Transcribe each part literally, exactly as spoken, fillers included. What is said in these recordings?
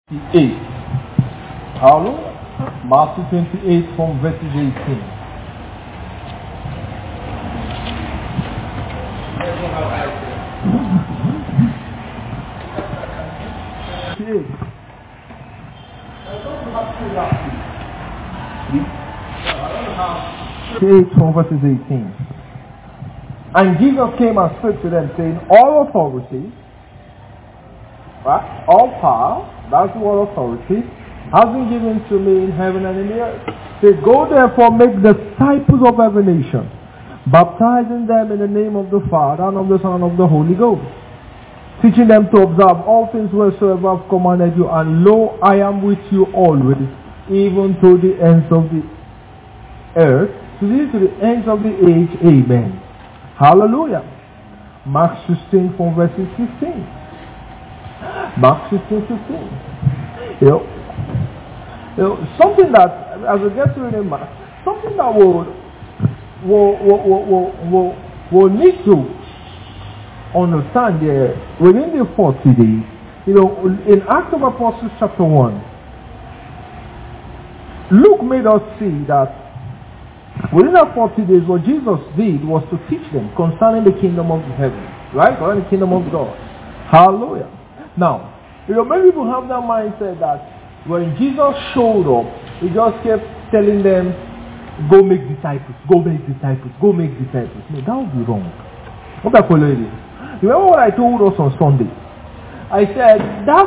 eight. Hallelujah. Matthew twenty-eight from verses eighteen. eight from verses eighteen. And Jesus came and spoke to them, saying, all authority, right, all power, that's the word authority, has been given to me in heaven and in the earth. Say, go therefore, make disciples of every nation, baptizing them in the name of the Father and of the Son and of the Holy Ghost, teaching them to observe all things whatsoever I've commanded you, and lo, I am with you always, even to the ends of the earth, to the, to the ends of the age. Amen. Hallelujah. Mark sixteen from verse fifteen. Mark sixteen, fifteen. You know, you know, something that, as we get to reading Mark, something that will, will, will, will, will, will, will need to understand there within the forty days. You know, in Acts of Apostles chapter one, Luke made us see that within that forty days, what Jesus did was to teach them concerning the kingdom of heaven, right? Concerning the kingdom of God. Hallelujah. Now, you know, many people have that mindset that when Jesus showed up, he just kept telling them, go make disciples, go make disciples, go make disciples. No, that would be wrong. What I follow you? Remember what I told us on Sunday? I said, that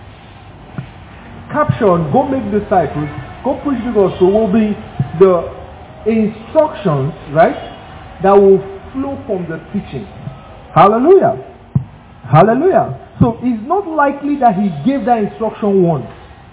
caption, go make disciples, go preach the gospel, will be the instructions, right, that will flow from the teaching. Hallelujah. Hallelujah. So it's not likely that he gave that instruction once.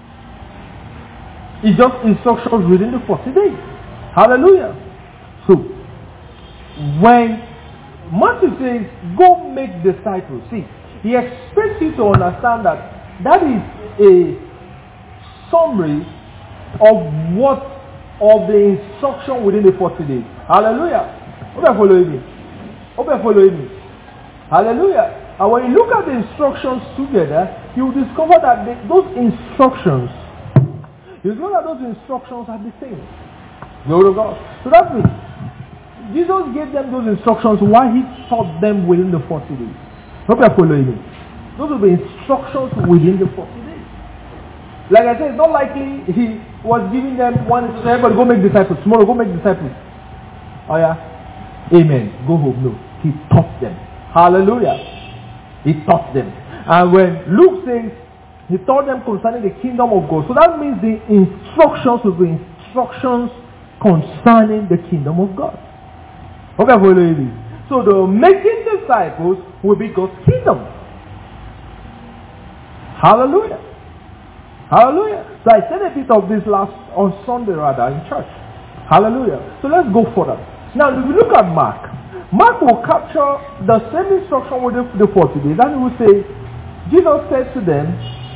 It's just instructions within the forty days. Hallelujah. So when Matthew says, go make disciples, see, he expects you to understand that that is a summary of what of the instruction within the forty days. Hallelujah. Hope you're following me. Hope you're following me. Hallelujah. And when you look at the instructions together, you will discover that the, those instructions, you discover that those instructions are the same. Glory to God. So that means Jesus gave them those instructions while he taught them within the forty days. Hope you're following me. Those will be instructions within the forty days. Like I said, it's not likely he was giving them one instruction, everybody go make disciples. Tomorrow go make disciples. Oh yeah? Amen. Go home. No. He taught them. Hallelujah. He taught them. And when Luke says he taught them concerning the kingdom of God, so that means the instructions will be instructions concerning the kingdom of God. Okay, following this. So the making disciples will be God's kingdom. Hallelujah. Hallelujah. So I said a bit of this last on Sunday rather in church. Hallelujah. So let's go further. Now if you look at Mark, Mark will capture the same instruction with the forty days, and he will say, Jesus said to them,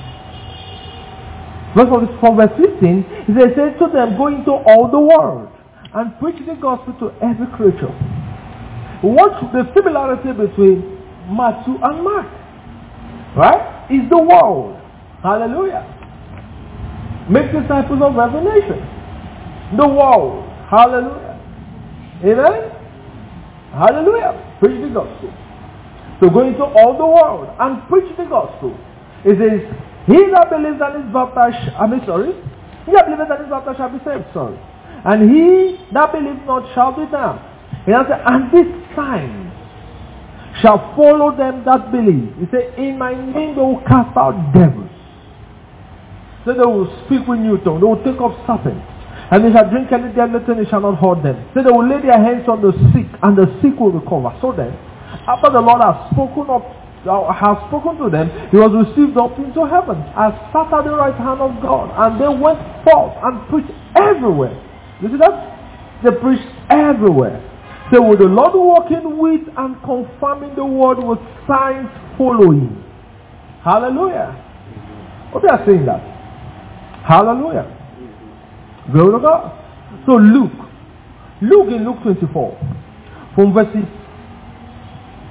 from verse fifteen, he said to them, go into all the world and preach the gospel to every creature. What's the similarity between Matthew and Mark? Right? Is the world. Hallelujah. Make disciples of every nation. The world. Hallelujah. Amen? Hallelujah. Preach the gospel. So go into all the world and preach the gospel. It says, he that believes and is baptized, I mean sorry, he that believes and is baptized shall be saved, sorry. And he that believes not shall be damned. He said, and these signs shall follow them that believe. He said, in my name they will cast out devils. So they will speak with new tongue. They will take up serpents. And they shall drink any deadly thing, it shall not hurt them. So they will lay their hands on the sick, and the sick will recover. So then, after the Lord has spoken up, uh, has spoken to them, he was received up into heaven, and sat at the right hand of God. And they went forth and preached everywhere. You see that? They preached everywhere. So with the Lord working with and confirming the word with signs following. Hallelujah. What they are saying that? Hallelujah. Glory to God. So Luke, Luke in Luke twenty-four, from verses,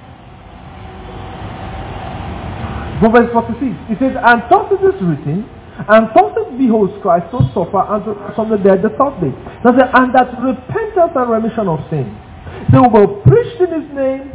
from verse forty-six, it says, and thus it is written, And something beholds Christ to suffer and to rise from the dead the third day. That's it, and that repentance and remission of sin. They will preach in his name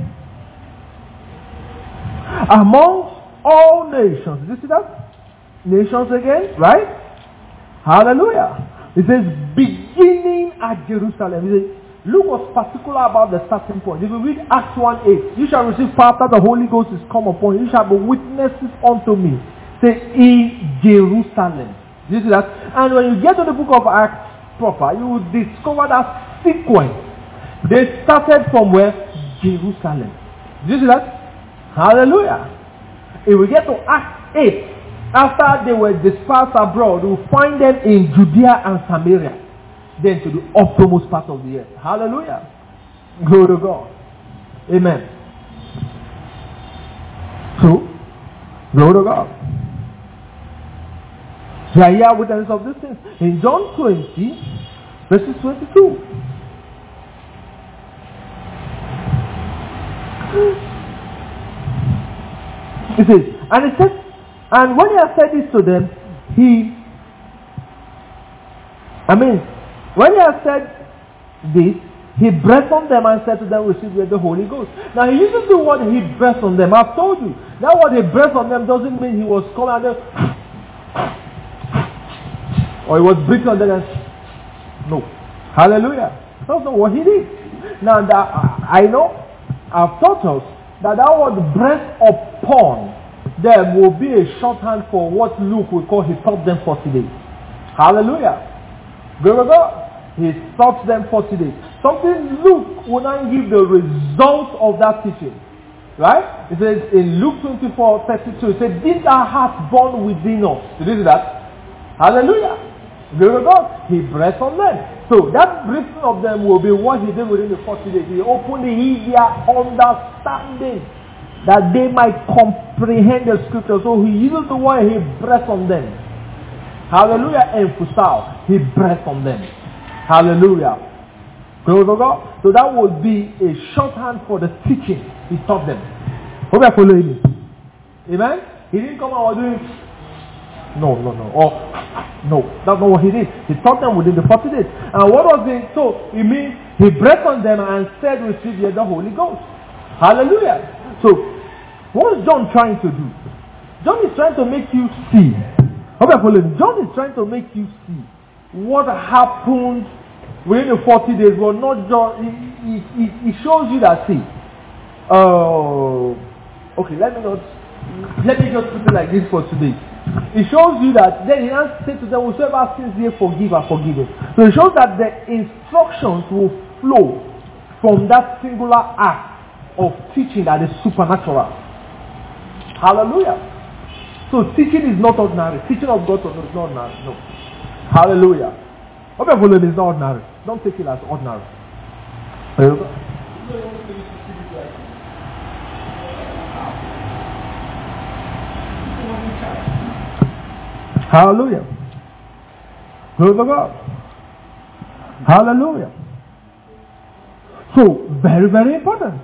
amongst all nations. Did you see that? Nations again, right? Hallelujah. It says beginning at Jerusalem. It says, Luke was particular about the starting point. If you read Acts one eight, you shall receive power after the Holy Ghost is come upon you. You shall be witnesses unto me. Say, in Jerusalem. Do you see that? And when you get to the book of Acts proper, you will discover that sequence. They started from where? Jerusalem. Do you see that? Hallelujah. If we get to Acts eight, after they were dispersed abroad, we will find them in Judea and Samaria. Then to the uppermost part of the earth. Hallelujah. Glory to God. Amen. So, glory to God. So I hear witness of these things. In John twenty, verses twenty-two. It says, and it says, and when he had said this to them, he, I mean, when he had said this, he breathed on them and said to them, receive the Holy Ghost. Now he uses the word he breathed on them. I've told you. That word he breathed on them doesn't mean he was coming at them, or he was breathing on them. And, no. Hallelujah. That's not what he did. Now that I know, I've taught us that that word breath upon them will be a shorthand for what Luke will call he taught them forty days. Hallelujah. Glory to God. He taught them forty days. Something Luke will not give the result of that teaching. Right? It says in Luke twenty-four thirty-two, it says, did our hearts burn within us? Did you see that? Hallelujah. Glory to God. He breathed on them. So that breathing of them will be what he did within the forty days. He opened their understanding that they might comprehend the scripture. So he uses the word he breathed on them. Hallelujah. And Fusal, he breathed on them. Hallelujah. Glory to God. So that would be a shorthand for the teaching he taught them. Hope you're following me. Amen? He didn't come out doing no, no, no. Or no, that's not what he did. He taught them within the forty days. And what was it? So it means he breathed on them and said, receive ye the Holy Ghost. Hallelujah. So what is John trying to do? John is trying to make you see. Hope you're following. John is trying to make you see what happened within the forty days. Well, not John. He, he, he shows you that. See. Oh. Uh, okay. Let me not. Let me just put it like this for today. It shows you that then he has said to them, whosoever sins here forgive are forgiven. So it shows that the instructions will flow from that singular act of teaching that is supernatural. Hallelujah. So teaching is not ordinary. Teaching of God is not ordinary. No. Hallelujah. What we are following is not ordinary. Don't take it as ordinary. Hallelujah. Glory to God. Hallelujah. So, very, very important.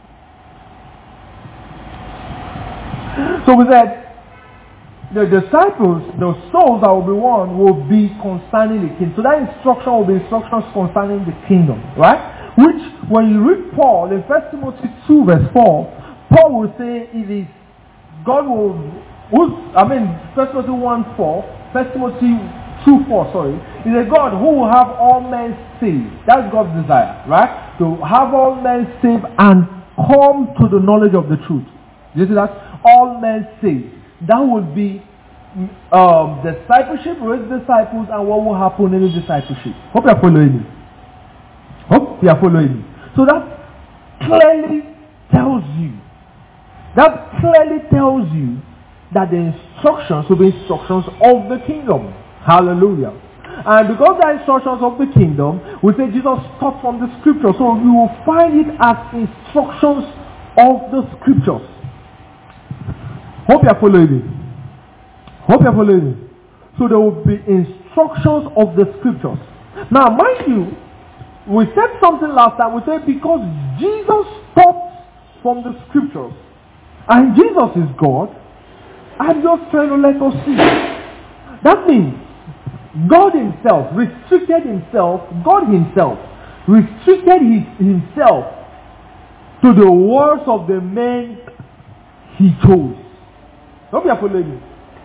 So we said, the disciples, the souls that will be won, will be concerning the kingdom. So that instruction will be instructions concerning the kingdom. Right? Which, when you read Paul in First Timothy two verse four, Paul will say it is, God will, who's, I mean, First Timothy one four, First Timothy two four, sorry, is a God who will have all men saved. That's God's desire, right? To have all men saved and come to the knowledge of the truth. You see that? All men saved. That would be um, discipleship, raise disciples, and what will happen in the discipleship. Hope you are following me. Hope you are following me. So that clearly tells you, that clearly tells you that the instructions will be instructions of the kingdom. Hallelujah. And because they are instructions of the kingdom, we say Jesus taught from the scripture. So you will find it as instructions of the scriptures. Hope you are following me. Hope you are following me. So there will be instructions of the scriptures. Now, mind you, we said something last time. We said because Jesus taught from the scriptures, and Jesus is God, I'm just trying to let us see That means God himself restricted himself, God himself restricted his, himself to the words of the men he chose. Hope you are following me.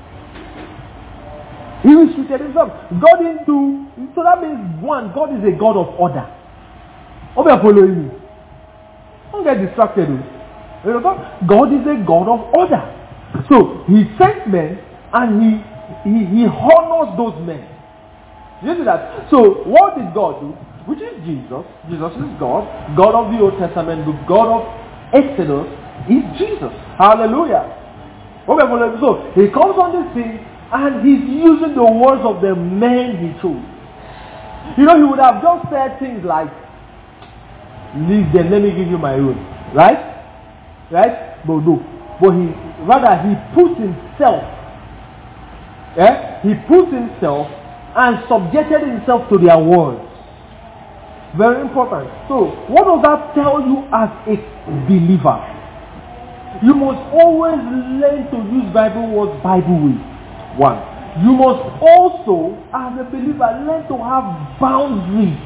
He restricted himself. God didn't do, so that means one, God is a God of order. Hope you are following me. Don't get distracted. God is a God of order. So he sent men and he he, he honors those men. You see that? So what did God do? Which is Jesus. Jesus is God. God of the Old Testament, the God of Exodus is Jesus. Hallelujah. Okay, so he comes on the scene and he's using the words of the men he chose. You know, he would have just said things like, leave them, let me give you my own. Right? Right? But no. But he, rather he puts himself, eh? he puts himself and subjected himself to their words. Very important. So, what does that tell you as a believer? You must always learn to use Bible words Bible way. One. You must also, as a believer, learn to have boundaries.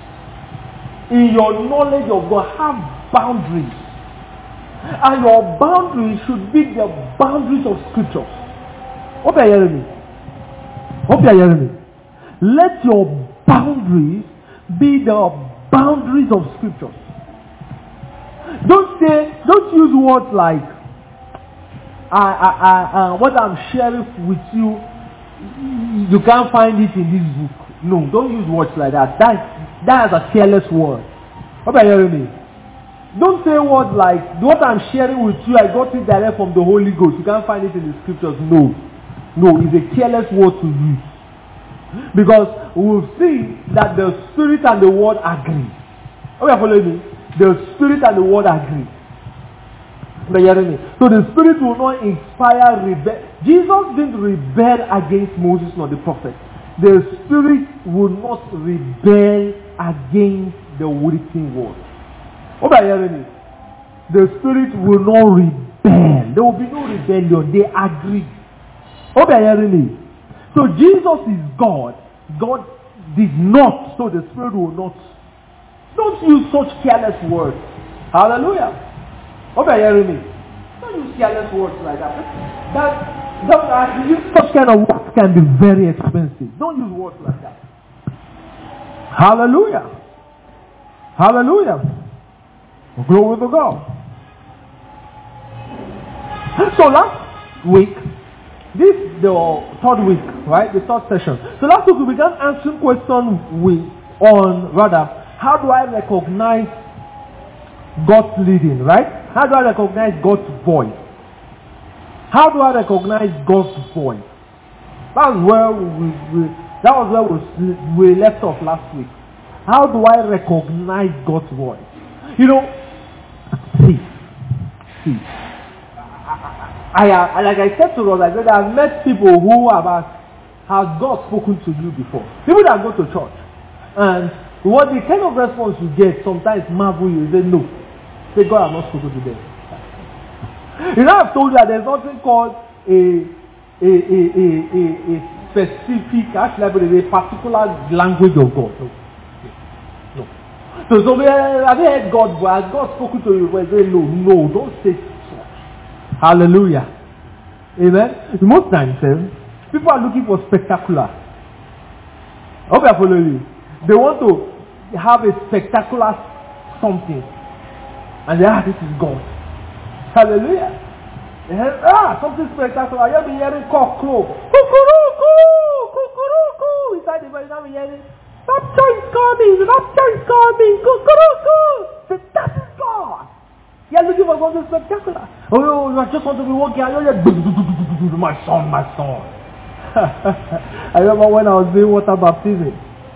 In your knowledge of God, have boundaries. And your boundaries should be the boundaries of Scripture. Hope you are hearing me. Hope you are hearing me. Let your boundaries be the boundaries of Scripture. Don't say, don't use words like, I, I, I, uh, what I'm sharing with you, you can't find it in this book. No, don't use words like that. That, that is a careless word. Hope you are hearing me. Don't say words like, what I'm sharing with you, I got it direct from the Holy Ghost. You can't find it in the Scriptures. No. No, it's a careless word to use. Because we'll see that the Spirit and the Word agree. Are you following me? The Spirit and the Word agree. Are you hearing me? So the Spirit will not inspire rebel. Jesus didn't rebel against Moses nor the prophet. The Spirit will not rebel against the written word. What are you hearing me? The Spirit will not rebel. There will be no rebellion. They agree. What are you hearing me? So Jesus is God. God did not. So the Spirit will not. Don't use such careless words. Hallelujah. What are you hearing me? Don't use careless words like that. That, that uh, use such kind of words can be very expensive. Don't use words like that. Hallelujah. Hallelujah. Glory to God. So last week, this is the third week, right? The third session. So last week we began answering questions with, on, rather, how do I recognize God's leading, right? How do I recognize God's voice? How do I recognize God's voice? That's where we, we that was where we, we left off last week. How do I recognize God's voice? You know, see, see. I, I, like I said to us, I said I've met people who have asked, has God spoken to you before? People that go to church. And what the kind of response you get sometimes marvel you. They say no. Say God has not spoken to them. You know, I've told you that there's nothing called a a a a, a, a specific, actually a particular language of God. No. No. So, so have you heard God? Has God spoken to you? But say no, no, don't say so. Hallelujah. Amen. Most times, eh, people are looking for spectacular. I hope you are following me. They want to have a spectacular something. And they, ah, this is God. Hallelujah. Hear, ah, something spectacular. You'll be hearing cock crow. Cuckoo-coo! Cuckoo-coo! Inside the body, you'll be hearing, rapture is coming! Rapture is coming! Cuckoo-coo! That is God. You are looking for something spectacular. Oh, you just want to be walking out. My son, my son. I remember when I was doing water baptism.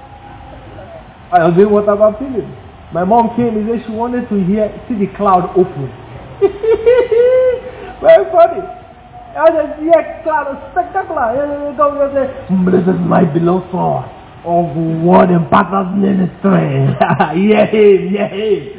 I was doing water baptism. My mom came and said she wanted to hear, see the cloud open. Very funny. I said, yeah, cloud is spectacular. This is my beloved son of word and partners ministry. Yeah, him, yeah, him.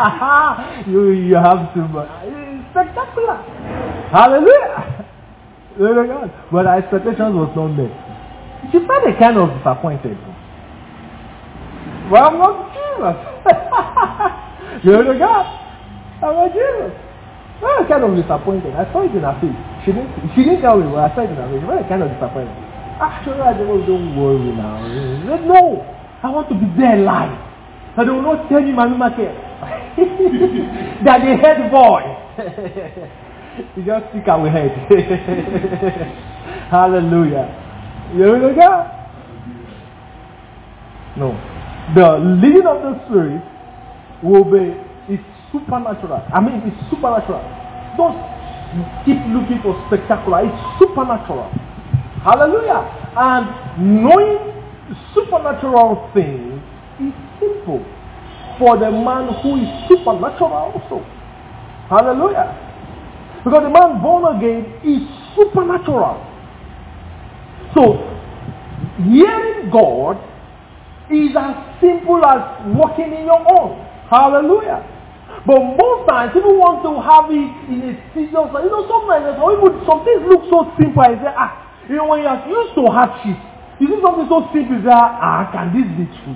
you, you have to, it's spectacular. Hallelujah. Glory to God. But her expectations was not met. She felt a kind of disappointed. Well, I'm not Jesus. Glory to God. I'm not Jesus. Well, kind of disappointed. I saw it in her face. She didn't, she didn't tell me, but I saw it in her face. Well, kind of disappointed. Actually, I don't, don't worry now. Said, no, I want to be there live. So they will not tell me, Mami Make, that they heard voice. You just stick our head. Hallelujah. You know God? No. The leading of the Spirit will be, it's supernatural. I mean, it's supernatural. Don't keep looking for spectacular. It's supernatural. Hallelujah. And knowing supernatural things is simple for the man who is supernatural also. Hallelujah. Because the man born again is supernatural. So, hearing God is as simple as walking in your own. Hallelujah. But most times, people want to have it in a serious way. You know, sometimes, some things look so simple. I say, ah, you know, when you are used to hardship, you see something so simple, you say, ah, can this be true?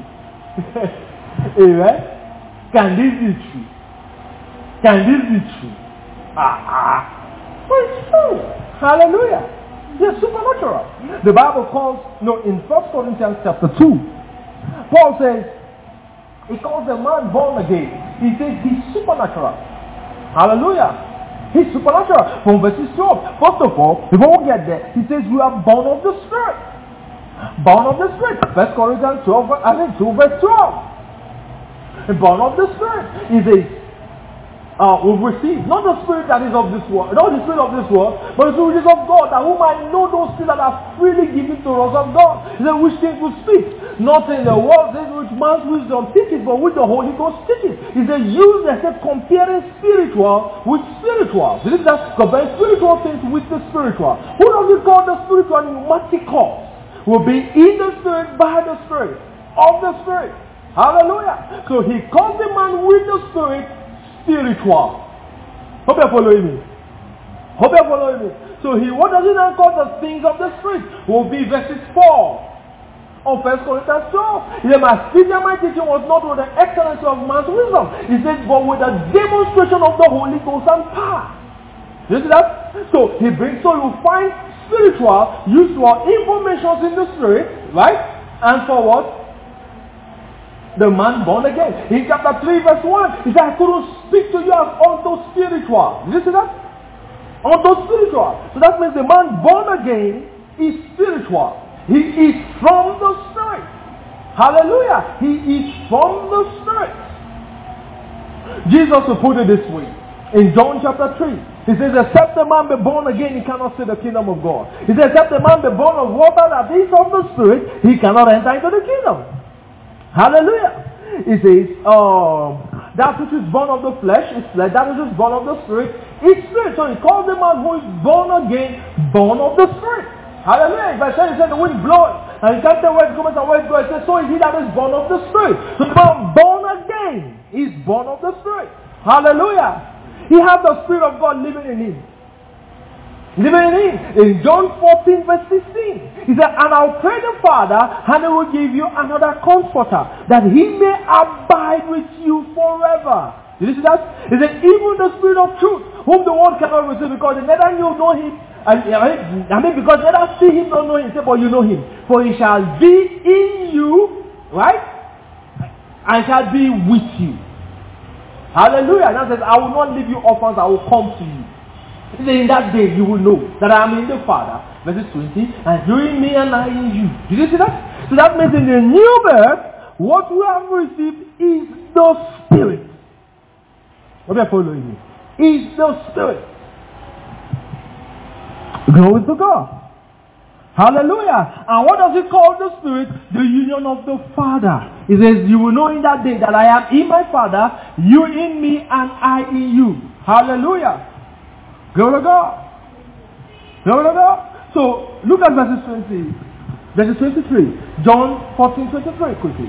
Amen? Can this be true? Can this be true? Ah, ah. But it's true. Hallelujah. They're supernatural. The Bible calls, you know, in First Corinthians chapter two, Paul says, he calls the man born again. He says he's supernatural. Hallelujah. He's supernatural. From verses twelve. First of all, before we get there, he says we are born of the Spirit. Born of the Spirit. First Corinthians twelve, I think two verse twelve. Born of the Spirit. He says, uh, we've received not the spirit that is of this world, not the spirit of this world, but the spirit of God, that who might know those things that are freely given to us of God. He said, which things we speak, not in the world, which man's wisdom teaches, but which the Holy Ghost teaches. He said, use, they said, comparing spiritual with spiritual. This is that, comparing spiritual things with the spiritual. Who does he call the spiritual? Pneumaticos. Will be in the Spirit, by the Spirit, of the Spirit. Hallelujah. So he calls the man with the Spirit spiritual. Hope you're following me. Hope you're following me. So he, what does he now call the things of the Spirit? Will be verses four of First Corinthians twelve. He said, my speech and my teaching was not with the excellence of man's wisdom. He said, but with the demonstration of the Holy Ghost and power. You see that? So he brings, so you find spiritual used for information in the Spirit, right? And for what? The man born again. In chapter three verse one, he said, I couldn't speak to you as unto spiritual. Did you see that? Unto spiritual. So that means the man born again is spiritual. He is from the Spirit. Hallelujah. He is from the Spirit. Jesus will put it this way. In John chapter three, he says, except the man be born again, he cannot see the kingdom of God. He says, except the man be born of water that is of the Spirit, he cannot enter into the kingdom. Hallelujah. He says, um, that which is born of the flesh is flesh, that which is born of the Spirit is spirit. So he calls the man who is born again, born of the Spirit. Hallelujah. If I say, he said the wind blows, and you can't tell where it comes and where it goes, he says, so is he that is born of the Spirit. So the man born again is born of the Spirit. Hallelujah. He has the Spirit of God living in him. Living in him. In John fourteen verse sixteen. He said, and I'll pray the Father, and he will give you another comforter, that he may abide with you forever. Did you see that? He said, even the Spirit of truth, whom the world cannot receive, because they neither you know him, and I mean, because they neither see him nor know him, but you know him. For he shall be in you, right? And shall be with you. Hallelujah. And that says, I will not leave you orphans, I will come to you. He said, in that day you will know that I am in the Father. Verses twenty, and you in me and I in you. Did you see that? So that means in the new birth, what we have received is the Spirit. What are you following me? Is the Spirit. Glory to God. Hallelujah. And what does he call the Spirit? The union of the Father. He says, you will know in that day that I am in my Father, you in me, and I in you. Hallelujah. Glory to God. Glory to God. So, look at verses twenty. Verses twenty-three. John fourteen twenty-three quickly.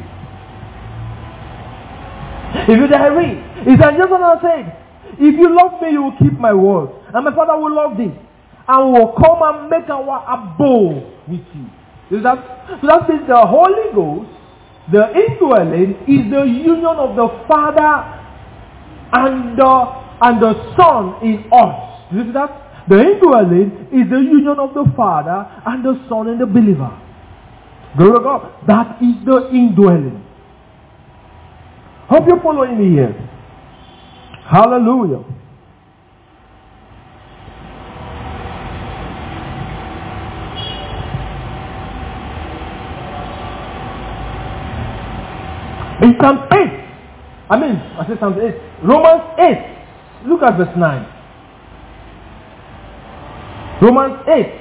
If you dare read. He said, Jesus said, if you love me, you will keep my word. And my Father will love thee. and will come and make our abode with you. Is that, so that means the Holy Ghost, the indwelling, is the union of the Father and the, and the Son in us. You see that? The indwelling is the union of the Father and the Son in the believer. Glory to God. That is the indwelling. Hope you're following me here. Hallelujah. In Psalm eight, I mean, I said Psalm eight, Romans eight, look at verse nine. Romans eight,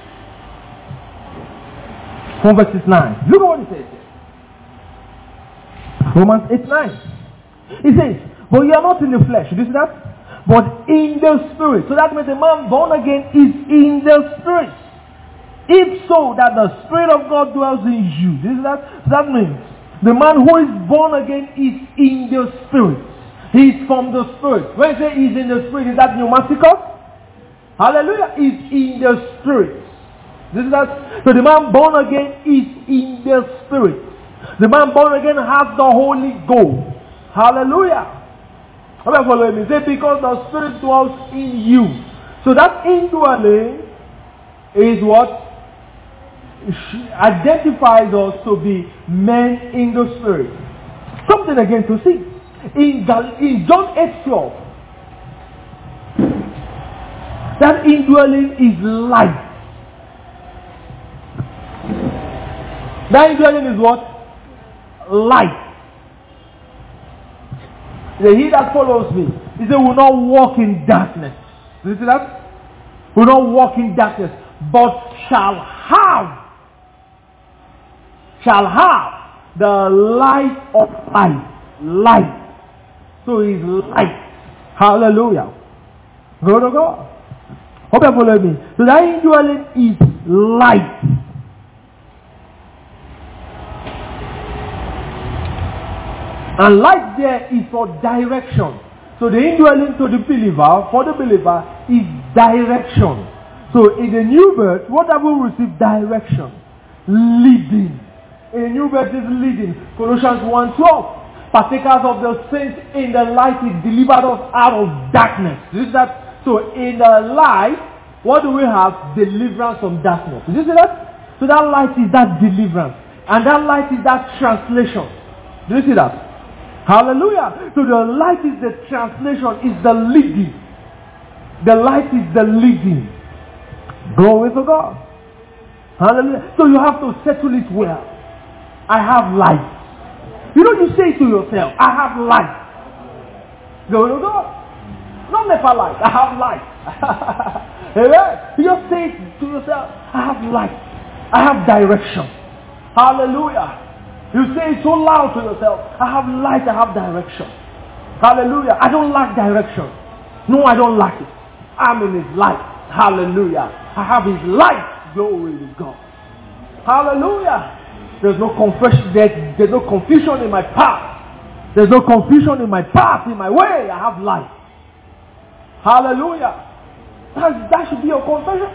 from verse nine. Look at what it says here. Romans eight, nine. It says, but you are not in the flesh. You see that? But in the Spirit. So that means a man born again is in the Spirit. If so, that the Spirit of God dwells in you. You see that? So that means the man who is born again is in the Spirit. He is from the Spirit. When you say he is in the Spirit, is that pneumaticus? Hallelujah. Is in the Spirit. This is that. So the man born again is in the Spirit. The man born again has the Holy Ghost. Hallelujah. Okay, follow me. Say, because the Spirit dwells in you. So that indwelling is what identifies us to be men in the Spirit. Something again to see. In, Gal- in John eight twelve, that indwelling is light. That indwelling is what? Light. He that follows me, he said, will not walk in darkness. Do you see that? Will not walk in darkness, but shall have, shall have the light of life. Light. So he's light. Hallelujah. Go to God. Hope you follow me. So that indwelling is light. And light there is for direction. So the indwelling to the believer, for the believer, is direction. So in the new birth, what have we received? Direction. Leading. In the new birth is leading. Colossians one twelve. Partakers of the saints in the light, is delivered us out of darkness. Is that? So in the light, what do we have? Deliverance from darkness. Did you see that? So that light is that deliverance. And that light is that translation. Do you see that? Hallelujah. So the light is the translation, is the leading. The light is the leading. Glory to God. Hallelujah. So you have to settle it well. I have light. You know, you say to yourself, I have light. Glory to God. Not never light. I have light. Amen. You just say to yourself, I have light. I have direction. Hallelujah. You say it so loud to yourself, I have light, I have direction. Hallelujah. I don't lack direction. No, I don't lack it. I'm in his light. Hallelujah. I have his light. Glory to God. Hallelujah. There's no confession, there's, there's no confusion in my path. There's no confusion in my path, in my way. I have light. Hallelujah. That, that should be your confession.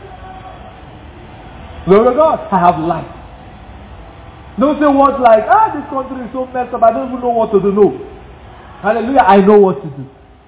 Glory to God. I have light. Don't say words like, ah, this country is so messed up, I don't even know what to do. No. Hallelujah, I know what to do.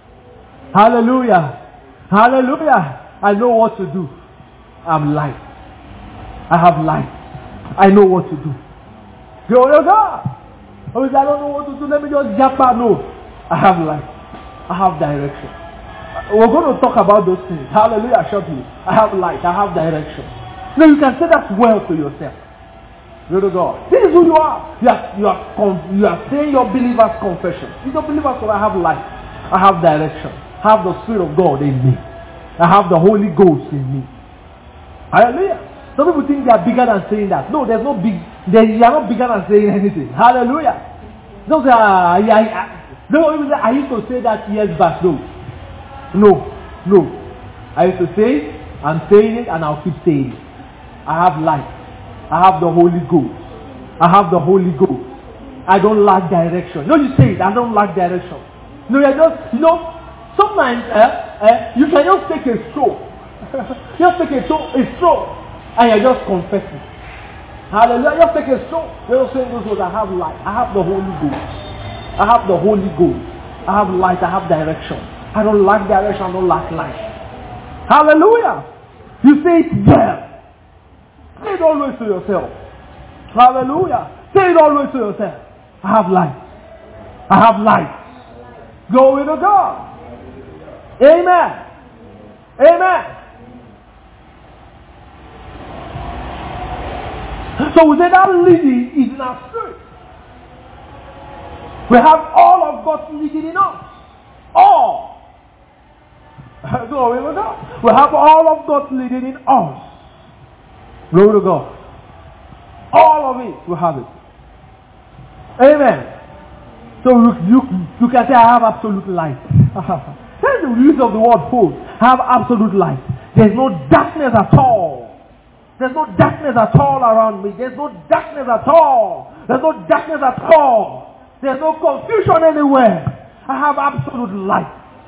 Hallelujah. Hallelujah. I know what to do. I'm light. I have light. I know what to do. Glory to God. Oh, I don't know what to do. Let me just jump out. No. I have light. I have direction. We're going to talk about those things. Hallelujah, shortly. I have light. I have direction. No, you can say that well to yourself. Glory to God. This is who you are. You are, you are, you are saying your believer's confession. You're a believer, so I have light. I have direction. I have the Spirit of God in me. I have the Holy Ghost in me. Hallelujah. Some people think they are bigger than saying that. No, there's no big. They are not bigger than saying anything. Hallelujah. Don't say, ah, yeah, I, no, even say, I used to say that years back. No. No. No. I used to say it, I'm saying it, and I'll keep saying it. I have light. I have the Holy Ghost. I have the Holy Ghost. I don't lack direction. No, you say it, I don't lack direction. No, you're just, you know, sometimes uh, uh, you can just take a stroll. Just take a, to- a straw and you're just confessing. Hallelujah. Just take a straw. You're just saying those words, I have light. I have the Holy Ghost. I have the Holy Ghost. I have light. I have direction. I don't lack direction. I don't lack light. Hallelujah. You say it well. Say it always to yourself. Hallelujah. Say it always to yourself. I have light. I have light. Glory to God. Amen. Amen. So we say that leading is in our spirit. We have all of God's leading in us. All. Glory to God. We have all of God's leading in us. Glory to God. All of it, we have it. Amen. So you, you, you can say, I have absolute light. That's the use of the word full. I have absolute light. There's no darkness at all. There's no darkness at all around me. There's no darkness at all. There's no darkness at all. There's no confusion anywhere. I have absolute light.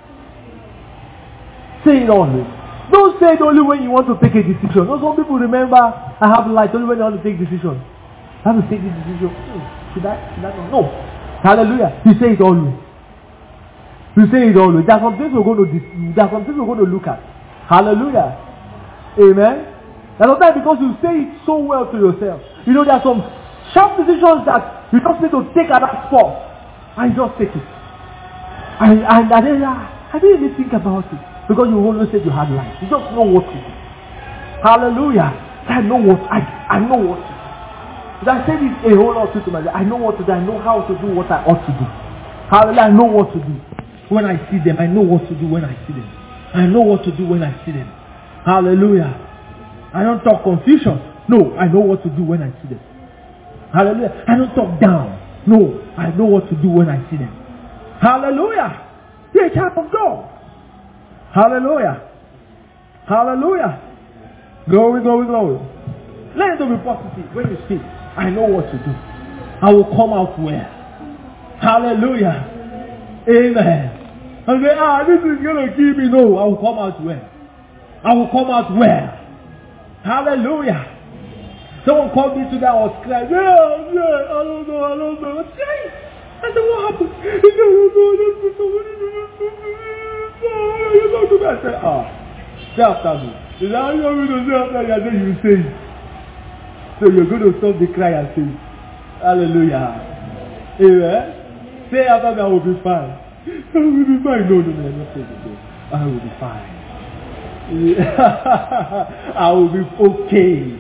Say it always. Don't say it only when you want to take a decision. No, some people remember, I have light only when they want to take decision. I have to take this decision. Hmm, should I? Should I not? No. Hallelujah. You say it always. You say it always. There are some things we're going to dis- there are some things we're going to look at. Hallelujah. Amen. And sometimes because you say it so well to yourself, you know there are some sharp decisions that you just need to take at that spot, and you just take it. And and, and then I didn't even think about it because you always said you had life. You just know what to do. Hallelujah. I know what I I know what to do. I said it a whole lot to myself. I know what to do. I know how to do what I ought to do. Hallelujah. I know what to do when I see them. I know what to do when I see them. I know what to do when I see them. Hallelujah. I don't talk confusion. No, I know what to do when I see them. Hallelujah. I don't talk down. No, I know what to do when I see them. Hallelujah. You're a child of God. Hallelujah. Hallelujah. Glory, glory, glory. Let it be positive when you speak. I know what to do. I will come out well. Hallelujah. Amen. And say, ah, this is going to kill me. No, I will come out well. I will come out well. Hallelujah. Someone called me today. I was crying. Yeah, yeah, I don't know, I don't know. I was crying. I said, what happened? He said, I don't know. I said, ah, say after me. He said, how are you going to say after me? I said, you say it. So you're going to stop the cry and say it. Hallelujah. Amen. Say after me, I will be fine. I will be fine. No, no, no, I'm not saying it. I will be fine. I will be okay.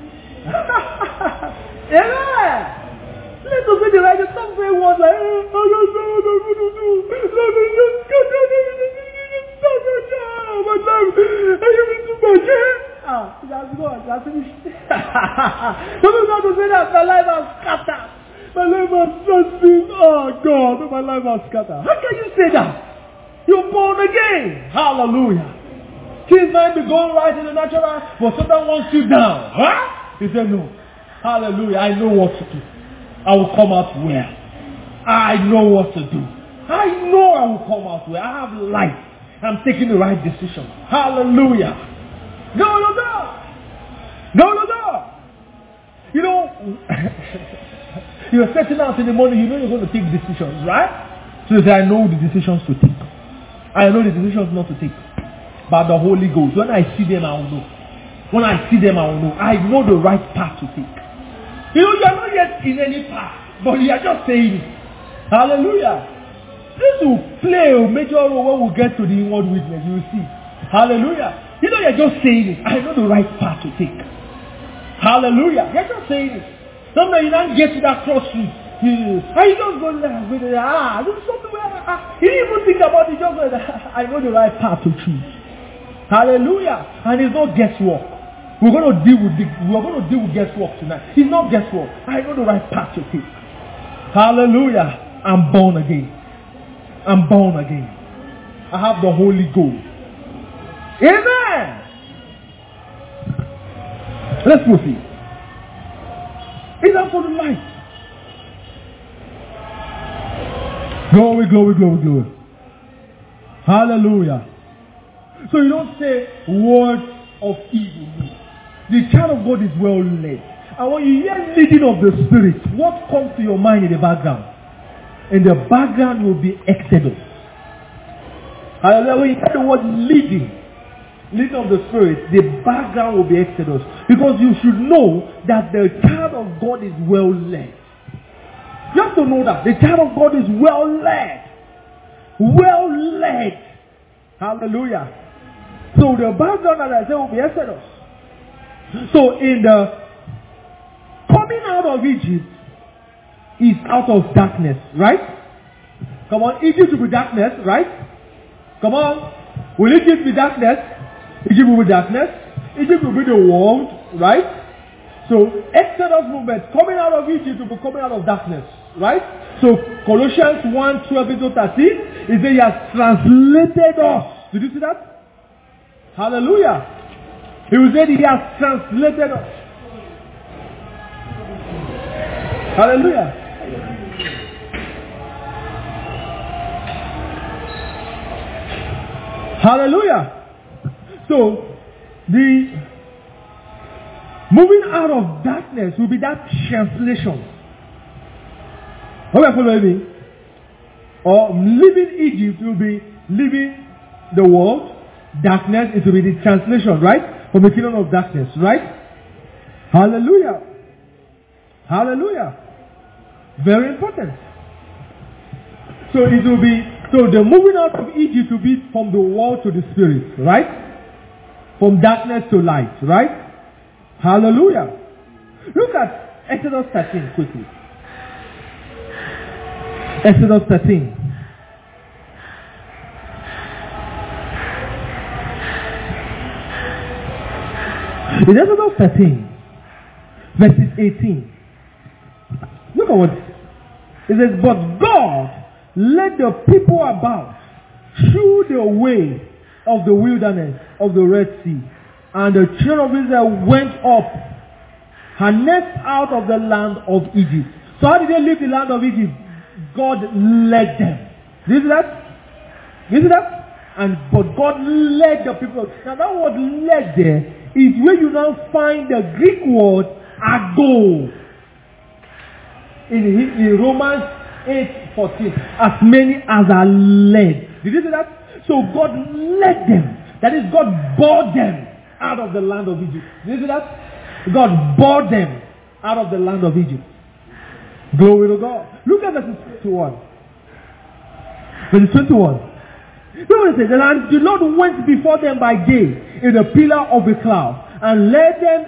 Amen. Let us say the right. Stop saying words like, oh, I don't know what I'm going to do. Let me just cut down everything. Stop it down. My life. I even do my job. Ah, that's God. That's finished. Don't you want to say that my life has scattered. My life has just been. Oh God, my life has scattered. How can you say that? You're born again. Hallelujah. Things might be going right in the natural, but Satan wants you down. Huh? He said, no. Hallelujah. I know what to do. I will come out well. I know what to do. I know I will come out well. I have life. I'm taking the right decision. Hallelujah. Go to God. Go to God. You know, you're setting out in the morning, you know you're going to take decisions, right? So you say, I know the decisions to take. I know the decisions not to take. By the Holy Ghost. When I see them, I will know. When I see them, I will know. I know the right path to take. You know, you are not yet in any path, but you are just saying it. Hallelujah. This will play a major role when we get to the inward witness. You will see. Hallelujah. You know, you're just saying it. I know the right path to take. Hallelujah. You're just saying it. Sometimes you don't get to that crossroads. You, and you just go there with it. Ah, this is something where ah, you didn't even think about it. Just go there. I know the right path to choose. Hallelujah. And it's not guesswork. We're going to deal with the, we're going to deal with guesswork tonight. It's not guesswork. I know the right path to take. Hallelujah. I'm born again. I'm born again. I have the Holy Ghost. Amen. Let's proceed. It's up for the light. Glory, glory, glory, glory. Hallelujah. So you don't say words of evil move. The child of God is well led. And when you hear leading of the Spirit, what comes to your mind in the background? In the background will be Exodus. And when you hear the word leading, leading of the Spirit, the background will be Exodus. Because you should know that the child of God is well led. You have to know that the child of God is well led. Well led. Hallelujah. So the background, as I said, will be Exodus. So in the coming out of Egypt is out of darkness, right? Come on, Egypt will be darkness, right? Come on. Will Egypt be darkness? Egypt will be darkness. Egypt will be the world, right? So Exodus movement, coming out of Egypt will be coming out of darkness, right? So Colossians one, twelve to thirteen, is that he has translated us. Did you see that? Hallelujah. He will say he has translated us. Hallelujah. Hallelujah. So the moving out of darkness will be that translation. Are you following me? Or leaving Egypt will be leaving the world. Darkness, it will be the translation, right? From the kingdom of darkness, right? Hallelujah. Hallelujah. Very important. So it will be, so the moving out of Egypt will be from the world to the spirit, right? From darkness to light, right? Hallelujah. Look at Exodus thirteen quickly. Exodus thirteen. In Exodus thirteen, verses eighteen. Look at what it says. It says, but God led the people about through the way of the wilderness of the Red Sea. And the children of Israel went up, harnessed out of the land of Egypt. So how did they leave the land of Egypt? God led them. Did you see that? Did you see that? And but God led the people. Now that word led there is where you now find the Greek word ago. In, in Romans eight fourteen. As many as are led. Did you see that? So God led them. That is, God brought them out of the land of Egypt. Did you see that? God brought them out of the land of Egypt. Glory to God. Look at verse twenty-one. Verse twenty-one. So it says, and the Lord went before them by day in a pillar of a cloud and led them,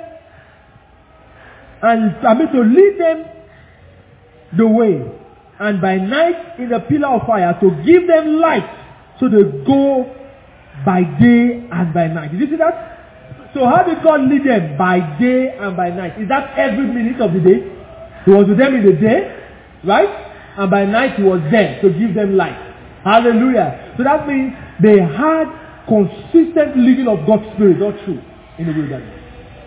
and I mean to lead them the way, and by night in a pillar of fire to give them light, so they go by day and by night. Did you see that? So how did God lead them? By day and by night. Is that every minute of the day? He was with them in the day, right? And by night he was there to give them light. Hallelujah. So that means they had consistent leading of God's Spirit, not true, in the wilderness.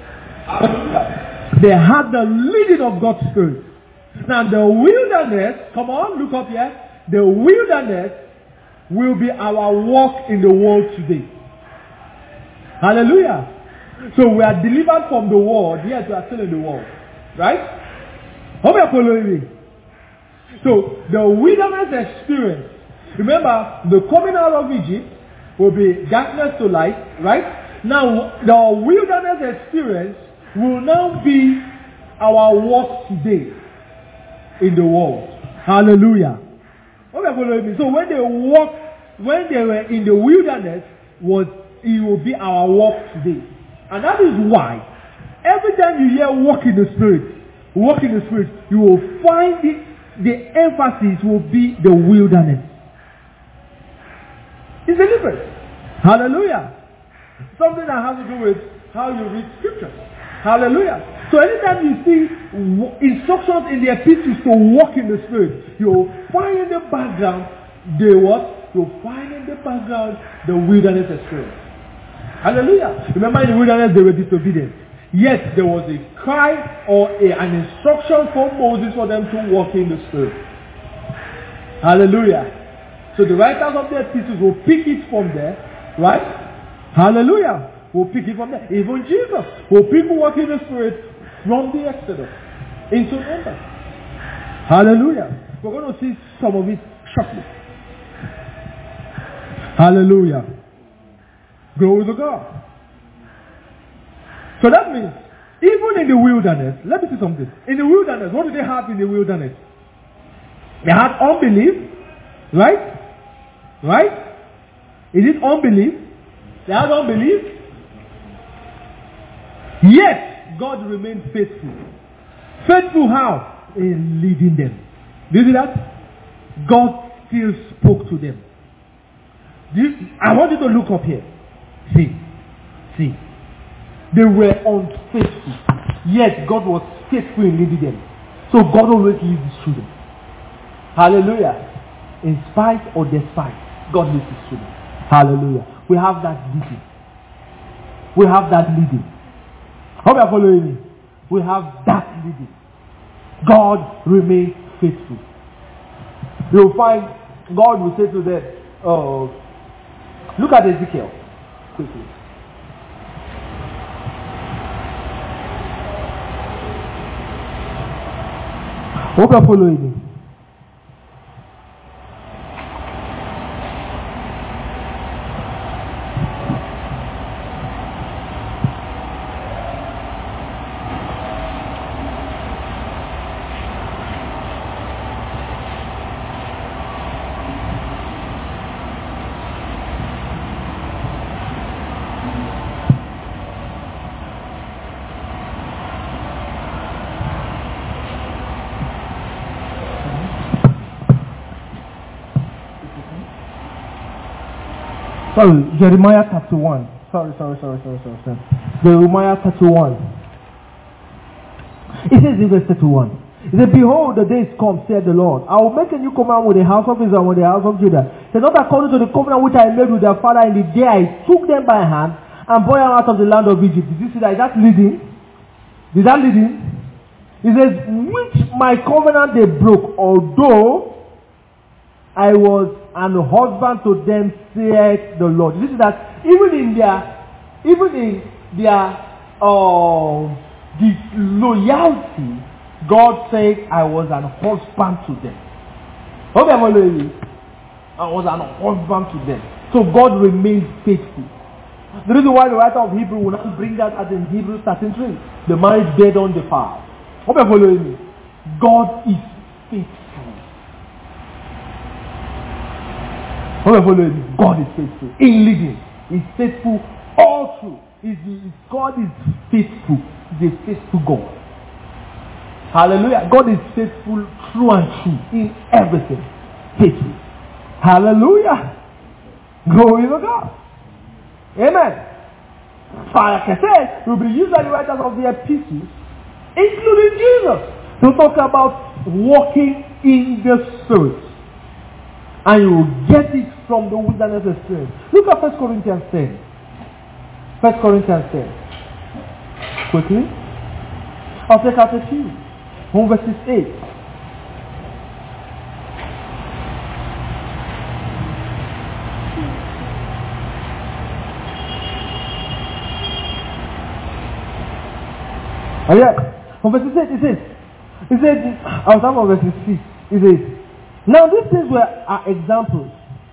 They had the leading of God's Spirit. Now the wilderness, come on, look up here. The wilderness will be our walk in the world today. Hallelujah. So we are delivered from the world, yet we are still in the world. Right? How are you following me? So the wilderness experience, remember, the coming out of Egypt will be darkness to light, right? Now, the wilderness experience will now be our walk today in the world. Hallelujah. Okay, so when they walk, when they were in the wilderness, was it will be our walk today. And that is why, every time you hear walk in the Spirit, walk in the Spirit, you will find it, the emphasis will be the wilderness. It's a difference. Hallelujah. Something that has to do with how you read scripture. Hallelujah. So anytime you see instructions in the epistles to walk in the Spirit, you'll find in the background the what? You'll find in the background the wilderness experience. Hallelujah. Remember, in the wilderness they were disobedient. Yet there was a cry or a, an instruction from Moses for them to walk in the Spirit. Hallelujah. So the writers of the epistles will pick it from there, right? Hallelujah. We'll pick it from there. Even Jesus. Will people walk in the Spirit from the Exodus into Numbers. Hallelujah. We're going to see some of it shortly. Hallelujah. Glory to God. So that means, even in the wilderness, let me see something. In the wilderness, what do they have in the wilderness? They had unbelief, right? Right? Is it unbelief? They had unbelief. Yet, God remained faithful. Faithful how? In leading them. Do you see that? God still spoke to them. Do you, I want you to look up here. See. See. They were unfaithful. Yet, God was faithful in leading them. So, God always leads his children. Hallelujah. In spite or despite, God leads his children. Hallelujah. We have that leading. We have that leading. Hope you are following me. We have that leading. God remains faithful. You'll find God will say to them, oh, look at Ezekiel quickly. Hope you are following me. Sorry, Jeremiah thirty-one. Sorry, sorry, sorry, sorry, sorry, sorry. Jeremiah thirty-one. It says in verse thirty-one. It says, behold, the days come, said the Lord. I will make a new covenant with the house of Israel and with the house of Judah. It says, not according to the covenant which I made with their father in the day I took them by hand and brought them out of the land of Egypt. Did you see that? Is that leading? Is that leading? It says, which my covenant they broke, although I was an husband to them, saith the Lord. This is that even in their, even in their uh, disloyalty, God said, I was an husband to them. Okay, I was an husband to them. So God remains faithful. The reason why the writer of Hebrew will not bring that as in Hebrews thirteen three. The marriage bed on the fire. Okay, following me. God is faithful. God is faithful in leading. He's faithful all through. He's, he's, God is faithful. He's a faithful God. Hallelujah. God is faithful true and true in everything. Faithful. Hallelujah. Glory to God. Amen. So like I said, we'll be using the writers of the epistles, including Jesus, to talk about walking in the Spirit. And you will get it from the wilderness experience. Look at First Corinthians ten. First Corinthians ten. Quickly. I'll take out a few. From verses eight. Oh yeah. From verses eight it says, it says, I'll start from verses six. It says, now these things were are examples.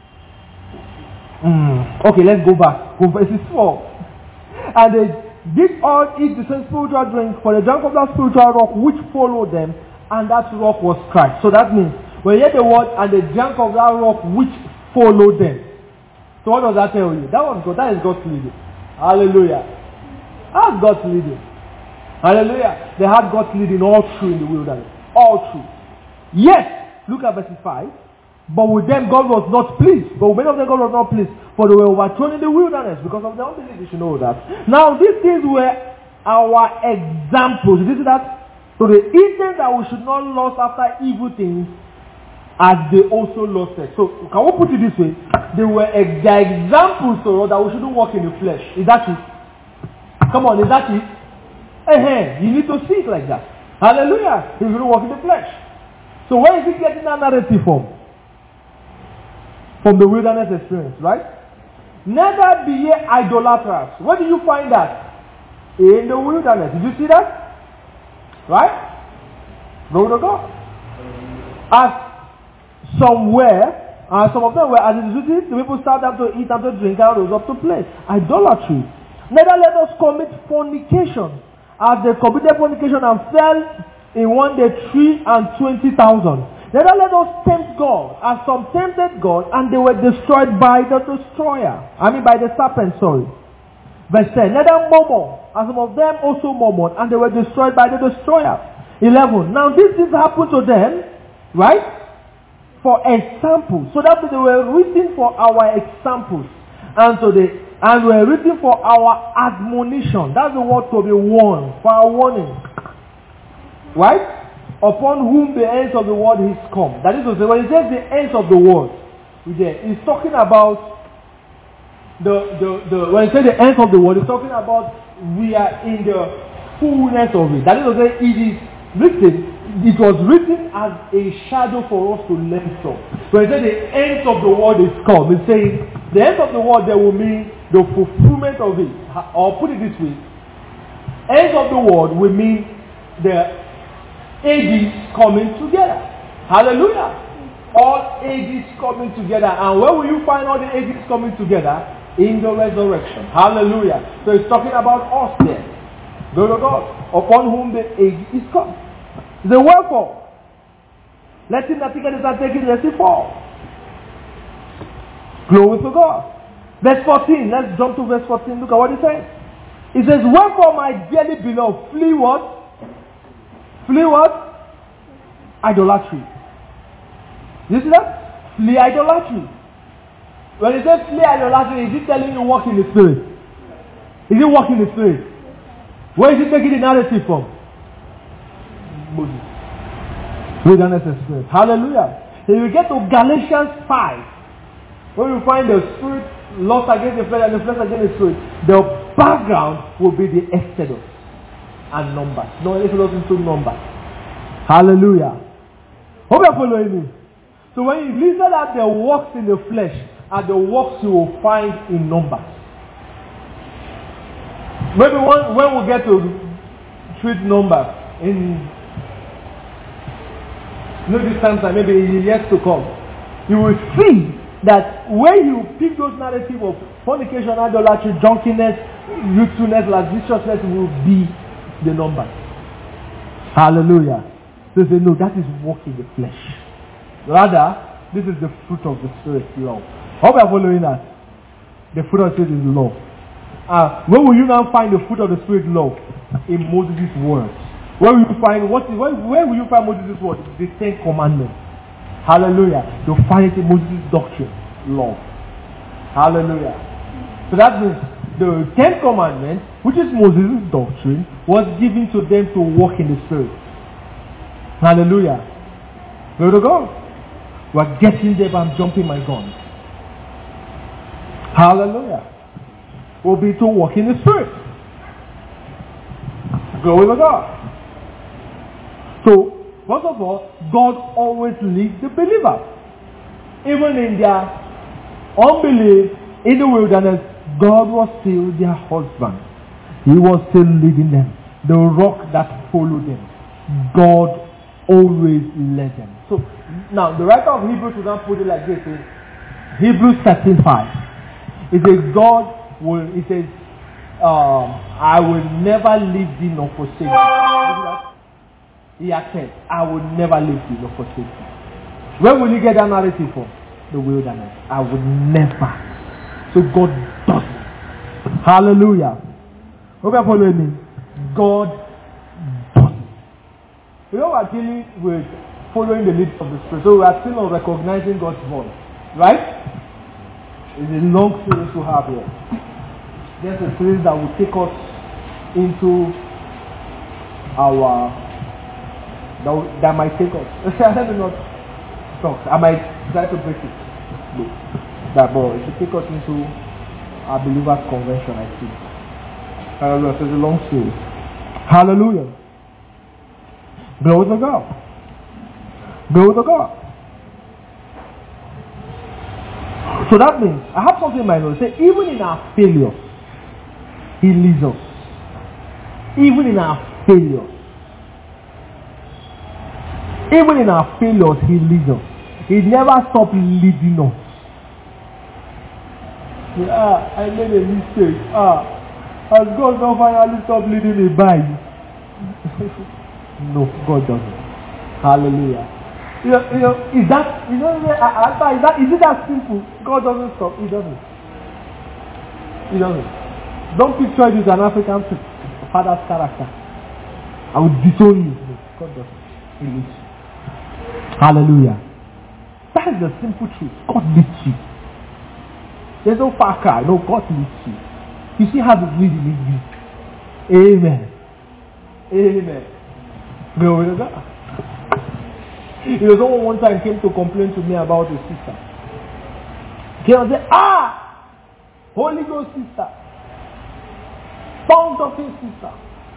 Mm. Okay, let's go back. From verses four. And they did all eat the same spiritual drink, for they drank of that spiritual rock which followed them, and that rock was Christ. So that means, when you hear the word, and they drank of that rock which followed them. So what does that tell you? That was God. That is God's leading. Hallelujah. That's God's leading. Hallelujah. They had God's leading all through in the wilderness. All through. Yes. Look at verse five. But with them God was not pleased. But with many of them God was not pleased. For they were overthrown in the wilderness because of their unbelief. You should know that. Now these things were our examples. You see that? So the intent that we should not lust after evil things as they also lusted. So can we put it this way? They were ex- the examples to us that we shouldn't walk in the flesh. Is that it? Come on, is that it? Uh-huh. You need to see it like that. Hallelujah. You shouldn't walk in the flesh. So where is he getting that narrative from? From the wilderness experience, right? Neither be ye idolaters. Where do you find that? In the wilderness. Did you see that? Right? Glory to God. As somewhere, uh, some of them were, as it is, the people sat down to eat and to drink and rose up to play. Idolatry. Neither let us commit fornication, as they committed fornication and fell in one day three and twenty thousand. Neither let us tempt God, as some tempted God, and they were destroyed by the destroyer. I mean by the serpent, sorry. Verse ten. Neither murmur, as some of them also murmured, and they were destroyed by the destroyer. eleven. Now these things happened to them, right? For example. So that they were written for our examples. And so they and were written for our admonition. That's the word to be warned, for our warning. Right? Upon whom the ends of the world is come. That is to say, when it says the ends of the world, it's talking about the, the, the when it says the ends of the world, it's talking about we are in the fullness of it. That is to say, it is written, it was written as a shadow for us to learn from. When it says the ends of the world is come, it's saying the ends of the world there will mean the fulfillment of it. Or put it this way, ends of the world will mean the ages coming together. Hallelujah. All ages coming together. And where will you find all the ages coming together? In the resurrection. Hallelujah. So it's talking about us there. Glory to God. Upon whom the age is come. The wherefore, let him that take it and take it, let it fall. Glory to God. Verse fourteen. Let's jump to verse fourteen. Look at what it says. It says, wherefore my dearly beloved, flee what? Flee what? Idolatry. You see that? Flee idolatry. When it says flee idolatry, is it telling you walk in the spirit? Is it walk in the spirit? Where is it taking the narrative from? Moses. Wilderness experience. Hallelujah. If you get to Galatians five, where you find the spirit lost against the flesh and the flesh against the spirit, the background will be the Exodus and Numbers. No, Exodus into Numbers. Hallelujah. Hope you're following me. So when you listen at the works in the flesh, are the works you will find in Numbers. Maybe when, when we get to treat Numbers in no distance time, maybe in years to come, you will see that when you pick those narratives of fornication, idolatry, drunkenness, youthfulness, lasciviousness will be the Numbers. Hallelujah. So they say, no, that is walking the flesh. Rather, this is the fruit of the Spirit, love. Hope you are following that. The fruit of the Spirit is love. Uh, where will you now find the fruit of the Spirit, love? In Moses' words. Where will you find what is, where, where will you find Moses' words? The Ten Commandments. Hallelujah. You'll find it in Moses' doctrine, love. Hallelujah. So that means the Ten Commandments, which is Moses' doctrine, was given to them to walk in the Spirit. Hallelujah. Glory to God. We're getting there, but I'm jumping my gun. Hallelujah. Will be to walk in the Spirit. Glory to God. So, first of all, God always leads the believer. Even in their unbelief, in the wilderness, God was still their husband. He was still leading them. The rock that followed them. God always led them. So, now, the writer of Hebrews will not put it like this. In Hebrews thirteen five. It says, God will, it says, um, I will never leave thee nor forsake thee. He has said, I will never leave thee nor forsake thee. Where will you get that narrative from? The wilderness. I will never. So God does it. Hallelujah. Hope you are following me. God does it. You know, we're dealing with following the lead of the Spirit. So we are still on recognizing God's voice. Right? It's a long series to have here. There's a series that will take us into our, that, will, that might take us. Let me not talk. I might try to break it. No. That boy, it should take us into our believers' convention, I think. Hallelujah. So it's a long series. Hallelujah. Glory to God. Glory to God. So that means, I have something in my nose. Say, even in our failures, He leads us. Even in our failures. Even in our failures, He leads us. He never stops leading us. Ah, I made a mistake. Ah, has God not finally stopped leading me by? No, God doesn't. Hallelujah. You know, you know, is that, you know, is that, is it that simple? God doesn't stop. He doesn't. He doesn't. Don't picture it as an African father's character. I will disown you. No, God doesn't. He leads you. Hallelujah. That is the simple truth. God leads you. There's no far cry. No, God leads you. You see how the really leads you. Amen. Amen. Glory to God. You know, someone one time came to complain to me about a sister. Came and said, ah, Holy Ghost sister, tongue talking sister.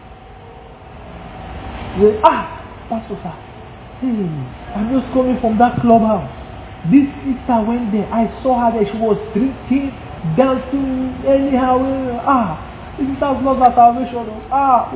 He said, ah, Pastor sir, hey, I'm just coming from that clubhouse. This sister went there. I saw her there. She was drinking, dancing, anyhow. Ah, this sister's not that salvation. Ah,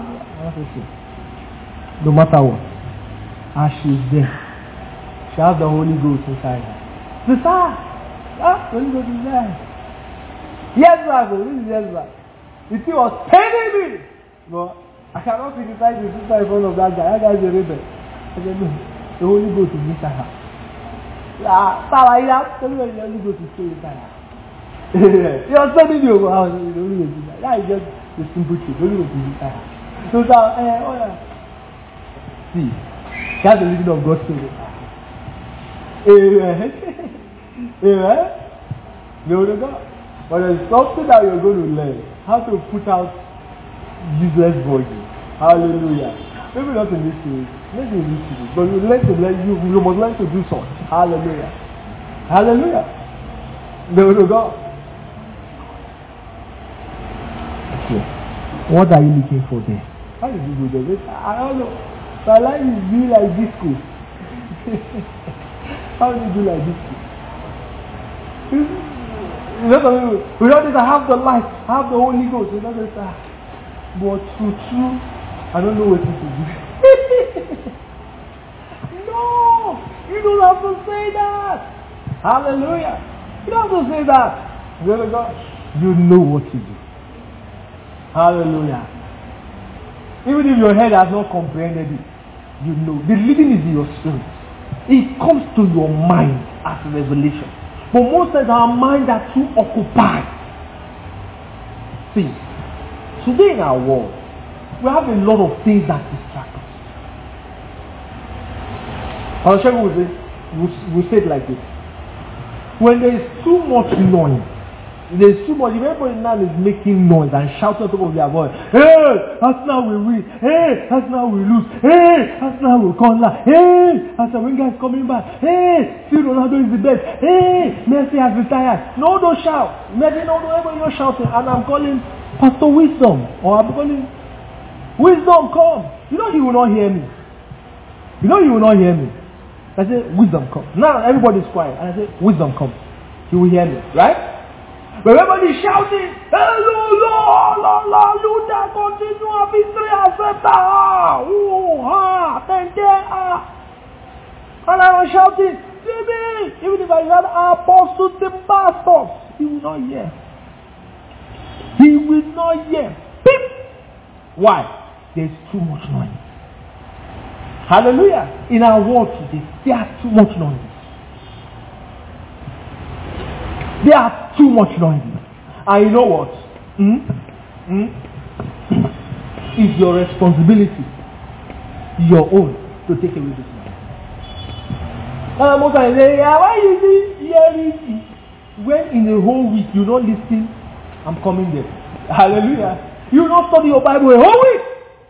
no matter what, as she's there, she has the Holy Ghost inside her. Sister, ah, Holy Ghost is there. Yes, sir. This is yes, sir. The thing was paining me. But I cannot criticize the sister in front of that guy. That guy is a rebel. I said, no, the Holy Ghost is inside her. Ah, Sarah, you have to tell me the Holy Ghost is still inside her. You are telling me about the Holy Ghost is inside her. That is just the simple truth. The Holy Ghost is inside her. So, eh, oh yeah. See, that's the leading of God's Spirit. Amen. Amen. Glory to God. But there's something that you're going to learn. How to put out useless voices. Hallelujah. Maybe not in this series. Maybe in this series. But you learn to learn, you, you must learn to do so. Hallelujah. Hallelujah. Glory to God. Okay. What are you looking for there? How did you do this? I don't know. My life is being like disco. How do you do like this? You know, we don't need to have the light, have the Holy Ghost. You know, this, uh, but true, true, I don't know what to do. No, you don't have to say that. Hallelujah. You don't have to say that. You know, God, you know what to do. Hallelujah. Even if your head has not comprehended it, you know. The leading is in your spirit. It comes to your mind as a revelation. But most times our minds are too occupied. See, today in our world, we have a lot of things that distract us. I'll show you this. We'll, we'll say it like this. When there is too much noise, there's too much, if everybody now is making noise and shouting on top of their voice, hey, Arsenal will win, hey, Arsenal will lose, hey, Arsenal will come back, hey, Arsene Wenger is coming back, hey, still Ronaldo is the best, hey, Messi has retired. No, don't shout. Messi, no, no, everybody you're shouting, and I'm calling Pastor Wisdom, or I'm calling Wisdom, come. You know he will not hear me. You know he will not hear me. I say, Wisdom, come. Now everybody's quiet, and I say, Wisdom, come. He will hear me, right? But everybody shouting, hello, la, la, la, Luther, continue, victory, accept, ah, oh, ah, thank you, ah. And I was shouting, Jimmy, even if I had apostles and pastors, he will not hear. He will not hear. Beep. Why? There's too much noise. Hallelujah. In our world today, there are too much noise. There are too much noise. And you know what? Hmm? Hmm? It's your responsibility, your own, to take away this noise. Uh, most times say, yeah, why you see hearing? When in a whole week you don't listen, I'm coming there. Hallelujah. You don't study your Bible a whole week.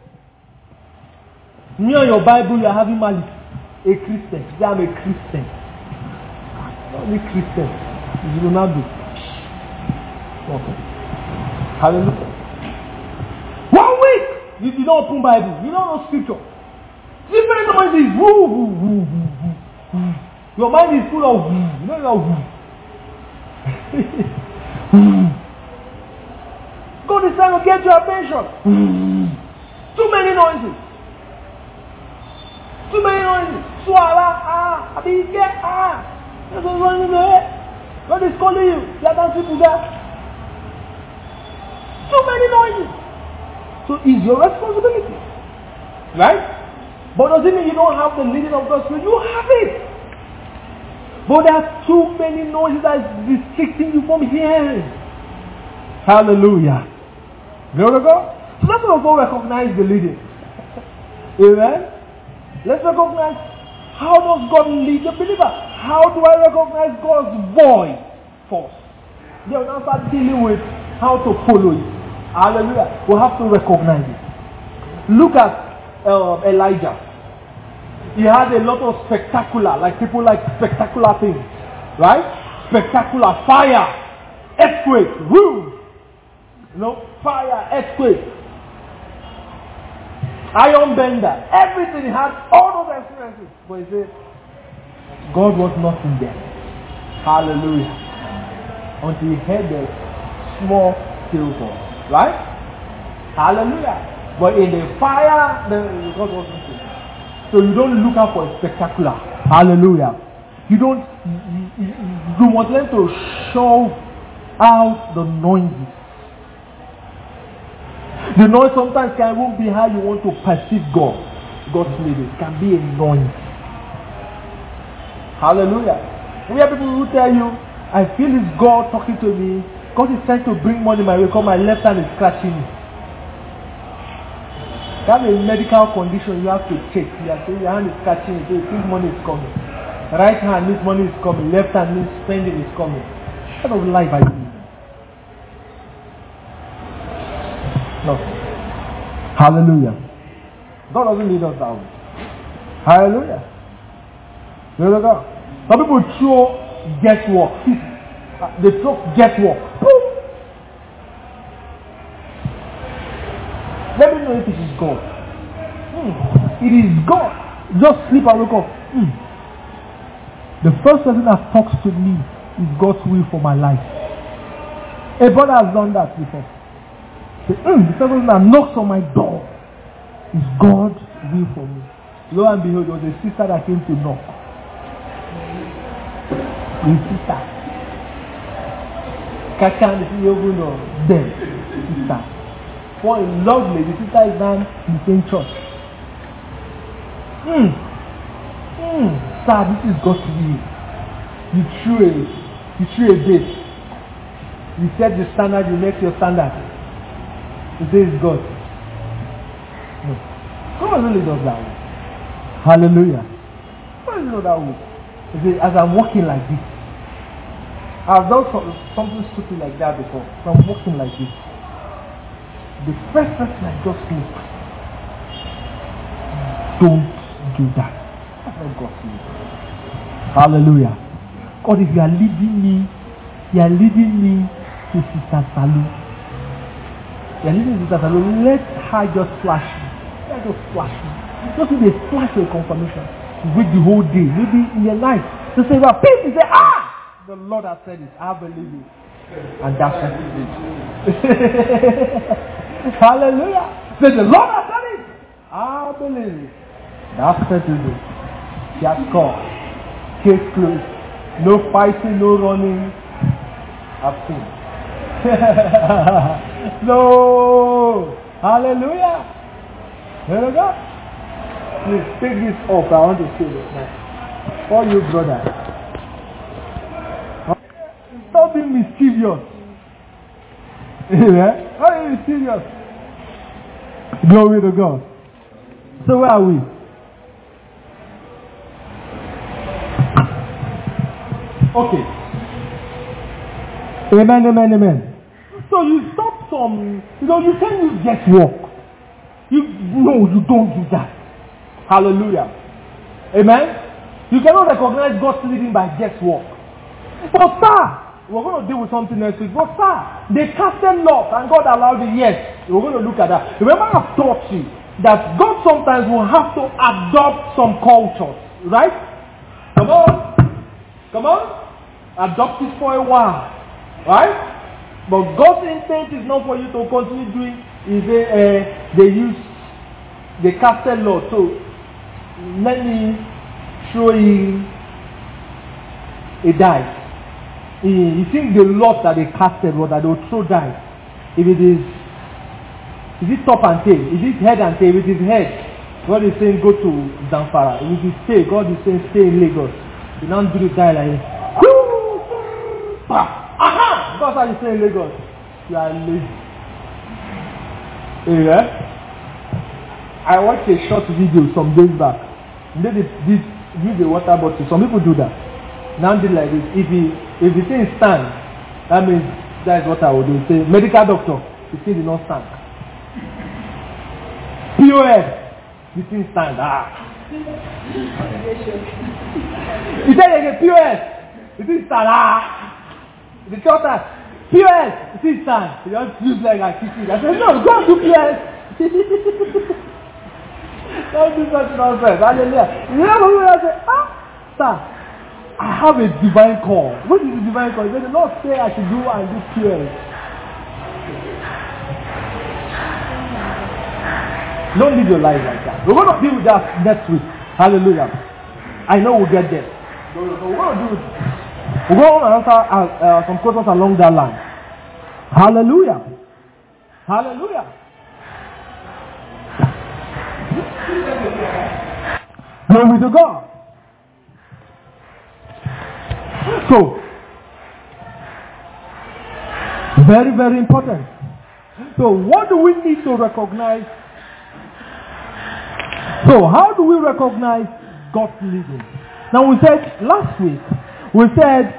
Me and your Bible, you are having malice. A Christian. Say, I'm a Christian. Not a Christian. It's Ronaldo. Okay. Hallelujah. One week! You did not open Bible. You don't know scripture. Different noises. Woo, woo, woo, woo, woo. Your mind is full of woo. You know your woo. God is trying to get your attention. Too many noises. Too many noises. Swala, ah, Abike, ah. There's a running there. God is calling you. Too many noises. So it's your responsibility. Right? But does it mean you don't have the leading of God's Spirit? You have it. But there are too many noises that is restricting you from hearing. Hallelujah. Glory to God. So let's also recognize the leading. Amen. Let's recognize how does God lead the believer. How do I recognize God's voice first? Then we'll now start dealing with how to follow it. Hallelujah. We have to recognize it. Look at uh, Elijah. He had a lot of spectacular, like people like spectacular things. Right? Spectacular fire, earthquake, woo! You know, fire, earthquake, iron bender, everything. He had all those experiences. But he said, God was not in there. Hallelujah. Until he heard the small still voice. Right? Hallelujah. But in the fire, the God wasn't there. So you don't look out for a spectacular. Hallelujah. You don't, you, you, you must learn to shove out the noises. The noise sometimes can even be how you want to perceive God. God's leading. It can be a noise. Hallelujah. We have people who tell you, I feel it's God talking to me. God is trying to bring money my way because my left hand is scratching me. That's a medical condition you have to check. You have to, your hand is scratching you, so you think money is coming. Right hand means money is coming. Left hand means spending is coming. What kind of life are you living? No. Hallelujah. God doesn't lead us that way. Hallelujah. There you go. Some people throw guesswork. They throw guesswork. Boom. Let me know if it is God. Hmm. It is God. Just sleep and wake up. Hmm. The first person that talks to me is God's will for my life. A brother has done that before. The, mm, the person that knocks on my door is God's will for me. Lo and behold, there was a sister that came to knock. A sister. Kachan, the people know them. Sister. For a lovely, the sister is down in the same church. Hmm. Hmm. Sir, this is God's will. You threw a, you threw a bait. You set the standard, you make your standard. You say it's God. No. God really does that way. Hallelujah. God really does that way. You see, as I'm walking like this, I've done some, something stupid like that before. So I'm walking like this. The first person I just look, don't do that. That's not God's will. Hallelujah. God, if you are leading me, you are leading me to Sister Salu. You are leading Sister Salu. Let her just flash me. Let her just flash me. Just with a flash of confirmation. You wait the whole day, maybe in your life. To say, well, peace, you say, ah! The Lord has said it. I believe it. And that's what it is. Hallelujah. Say, the Lord has done it. I believe it. That's what it is. She has called. Case closed. No fighting, no running. I've seen. No. Hallelujah. There we go. Please take this off. I want to say this now. For you, brother. Stop being mischievous. Amen. Why are you serious? Glory to God. So where are we? Okay. Amen, amen, amen. So you stop some, you know, you can use guesswork. You no, you don't do that. Hallelujah. Amen. You cannot recognize God's leading by guesswork. But sir, we're going to deal with something next week. But sir, they casted lot and God allowed it. Yes, we're going to look at that. Remember, I've taught you that God sometimes will have to adopt some cultures, right? Come on, come on, adopt it for a while. Right? But God's intent is not for you to continue doing. Is they, uh, they use, they casted lot. So let me show you a dice. You think the lot that they casted was that they would throw dice. If it is, is it top and tail? Is it head and tail? If it is head, God is saying go to Zamfara. If it is tail, God is saying stay in Lagos. You don't do the die like this. Aha! That's how you say in Lagos. You are lazy. Yeah? I watched a short video some days back. They did, did use a water bottle. Some people do that. Now did like this. If he if the thing stand, that means that is what I would do. Say medical doctor, the thing did not stand. P O S, the thing stand. Ah. He said again P O S, the thing stand. Ah. The doctor, P O S, the thing stand. He just use like a kissing. I said no, go and do P O S. Don't do such nonsense. Hallelujah. You know when I say, ah, sir. I have a divine call. What is the divine call? He said, the Lord say I should do and do prayers. Don't live your life like that. We're going to deal with that next week. Hallelujah. I know we'll get there. So we're going to do it. We're going to answer uh, uh, some questions along that line. Hallelujah. Hallelujah. Glory to God. So, very, very important. So, what do we need to recognize? So, how do we recognize God's leading? Now, we said last week, we said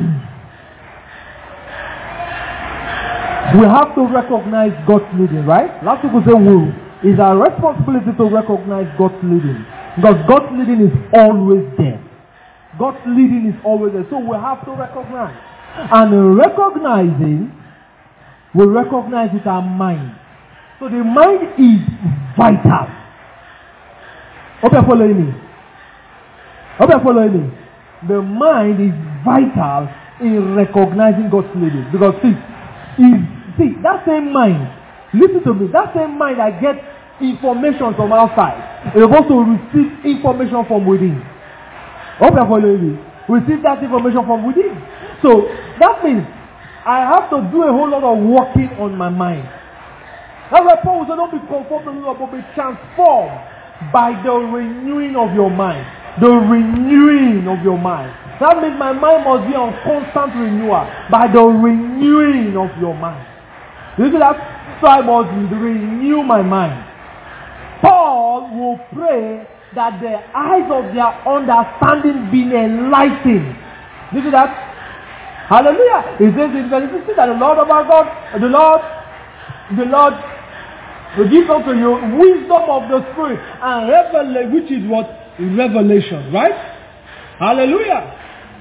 we have to recognize God's leading, right? Last week we said we, it's our responsibility to recognize God's leading. Because God's leading is always there. God's leading is always there. So we have to recognize. And in recognizing, we recognize with our mind. So the mind is vital. Hope you're following me. Hope you're following me. The mind is vital in recognizing God's leading. Because see, is, see, that same mind, listen to me, that same mind that gets information from outside is supposed to receive information from within. Hope you're following me. Receive that information from within. So that means I have to do a whole lot of working on my mind. That's why Paul said, don't be conformed, but be transformed by the renewing of your mind. The renewing of your mind. That means my mind must be on constant renewal by the renewing of your mind. You see that? So I must renew my mind. Paul will pray that the eyes of their understanding be enlightened. You see that? Hallelujah. It says in verse sixteen that the Lord of our God, the Lord, the Lord will give unto you wisdom of the Spirit and revelation, which is what? Revelation, right? Hallelujah.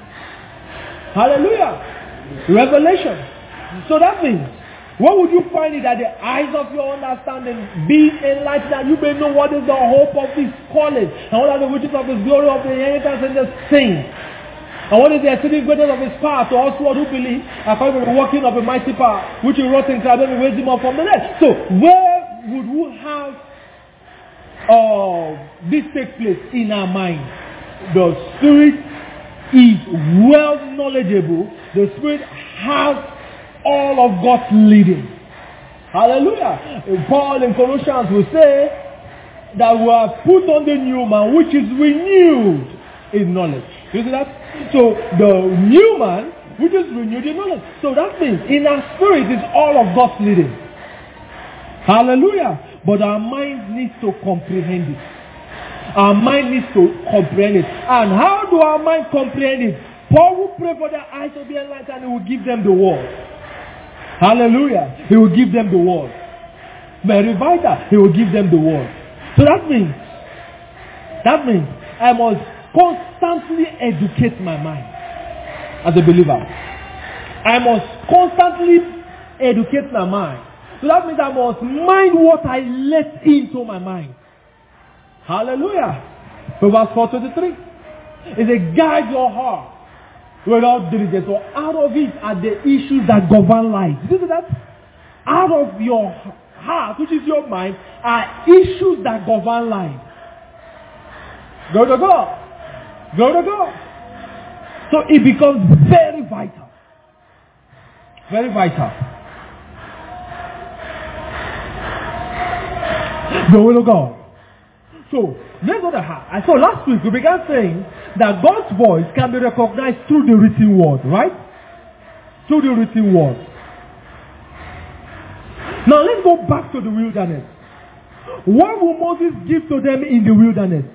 Hallelujah. Revelation. So that means, what would you find it that the eyes of your understanding be enlightened, that you may know what is the hope of His calling, and what are the riches of His glory, of the inheritance in the saints, and what is the exceeding greatness of His power to us who believe, according to the working of a mighty power, which He wrought in Christ and raised Him up from the dead. So, where would we have uh, this take place in our mind? The Spirit is well knowledgeable. The Spirit has all of God's leading. Hallelujah. Paul in Colossians will say that we have put on the new man, which is renewed in knowledge. You see that? So the new man, which is renewed in knowledge. So that means in our spirit is all of God's leading. Hallelujah. But our mind needs to comprehend it. Our mind needs to comprehend it. And how do our mind comprehend it? Paul will pray for their eyes to be enlightened, and he will give them the word. Hallelujah. He will give them the word. Very vital. He will give them the word. So that means, that means I must constantly educate my mind as a believer. I must constantly educate my mind. So that means I must mind what I let into my mind. Hallelujah. Proverbs four twenty-three. It says, guide your heart Without diligence. So out of it are the issues that govern life. Did you see that? Out of your heart, which is your mind, are issues that govern life. Go to God. Go to God. So it becomes very vital. Very vital. Go to God. So, let's go to heart. And so last week we began saying that God's voice can be recognized through the written word, right? Through the written word. Now let's go back to the wilderness. What will Moses give to them in the wilderness?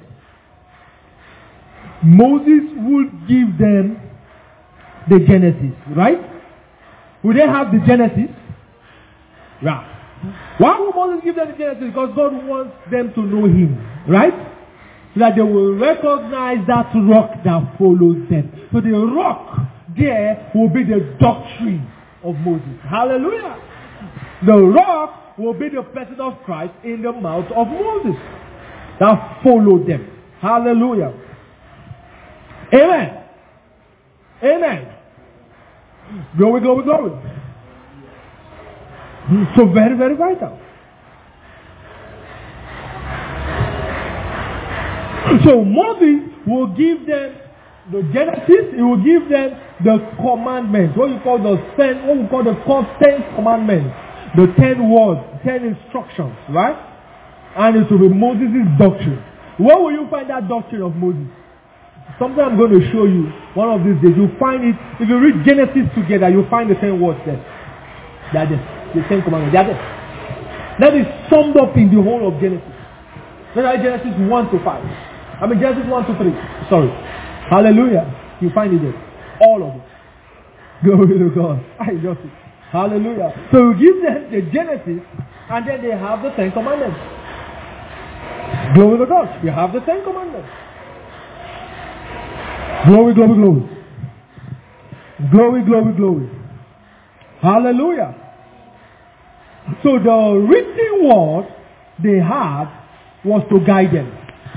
Moses would give them the Genesis, right? Will they have the Genesis? Yeah. Why would Moses give them the Genesis? Because God wants them to know Him, right? So that they will recognize that rock that follows them. So the rock there will be the doctrine of Moses. Hallelujah. The rock will be the person of Christ in the mouth of Moses that followed them. Hallelujah. Amen. Amen. Glory, glory, glory. So very, very vital. So Moses will give them the Genesis. He will give them the commandments. What you call the ten, what we call the ten commandments. The ten words, ten instructions, right? And it will be Moses' doctrine. Where will you find that doctrine of Moses? Something I'm going to show you one of these days. You'll find it. If you read Genesis together, you'll find the ten words there. They are there. The ten commandments. They are there. That is summed up in the whole of Genesis. That's Genesis one to five. I mean Genesis one to three. Sorry. Hallelujah. You find it there. All of it. Glory to God. I just it. Hallelujah. So you give them the Genesis and then they have the Ten Commandments. Glory to God. You have the Ten Commandments. Glory, glory, glory. Glory, glory, glory. Hallelujah. So the written word they had was to guide them.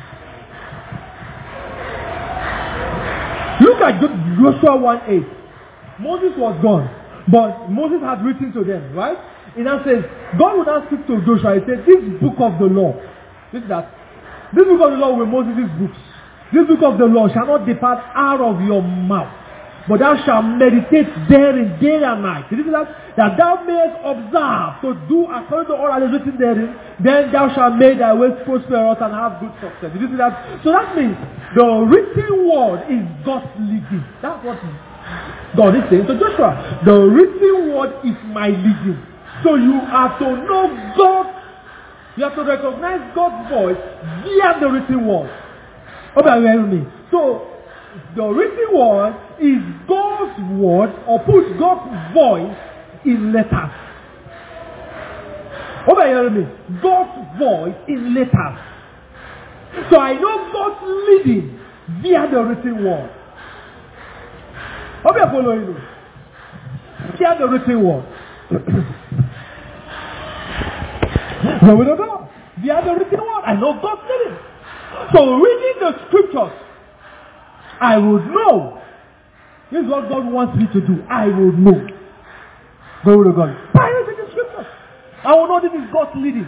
Look at Joshua one eight. Moses was gone, but Moses had written to them, right? It now says, God would now speak to Joshua. He said, this book of the law, this that, this book of the law were Moses' books. This book of the law shall not depart out of your mouth, but thou shalt meditate therein day and night. Did you see that? That thou mayest observe to do according to all that is written therein, then thou shalt make thy ways prosperous and have good success. Did you see that? So that means the written word is God's leading. That's what God is saying to Joshua. The written word is my leading. So you have to know God. You have to recognize God's voice via the written word. Okay, are you hearing me? So the written word is God's word, or put God's voice in letters. Okay, are you hearing me? God's voice in letters. So I know God's leading via the written word. Hope you are following me. Via the written word. No, we don't know. Via the written word, I know God's leading. So reading the scriptures, I would know. This is what God wants me to do. I will know. Glory to God. By reading the scriptures, I will know this is God's leading.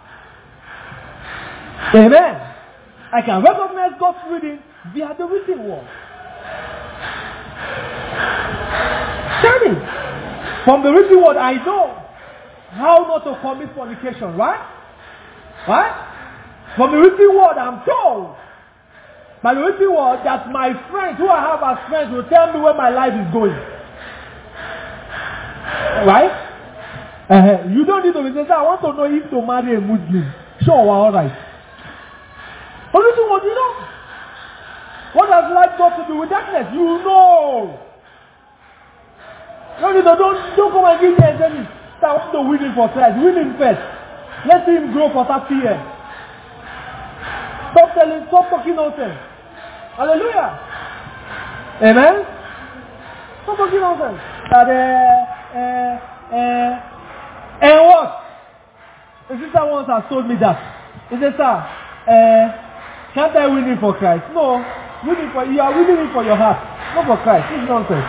Amen. I can recognize God's reading via the written word. Tell me. From the written word, I know how not to commit fornication, right? Right? From the written word, I'm told by the written word that my friends who I have as friends will tell me where my life is going. Right? Uh, you don't need to be saying, I want to know if to marry a Muslim. Sure, we're alright. But listen, what do you know? What has life got to do with darkness? You know. No, no, don't, don't come and give me and tell me that I want to win him for Christ. Win him first. Let him grow for thirty years. Stop telling, stop talking nonsense. Hallelujah. Amen. Stop talking nonsense. That, uh, uh, uh, and what? The sister once has told me that. He said, sir, uh, can't I win him for Christ? No. Winning for, you are winning him for your heart. Not for Christ. This is nonsense.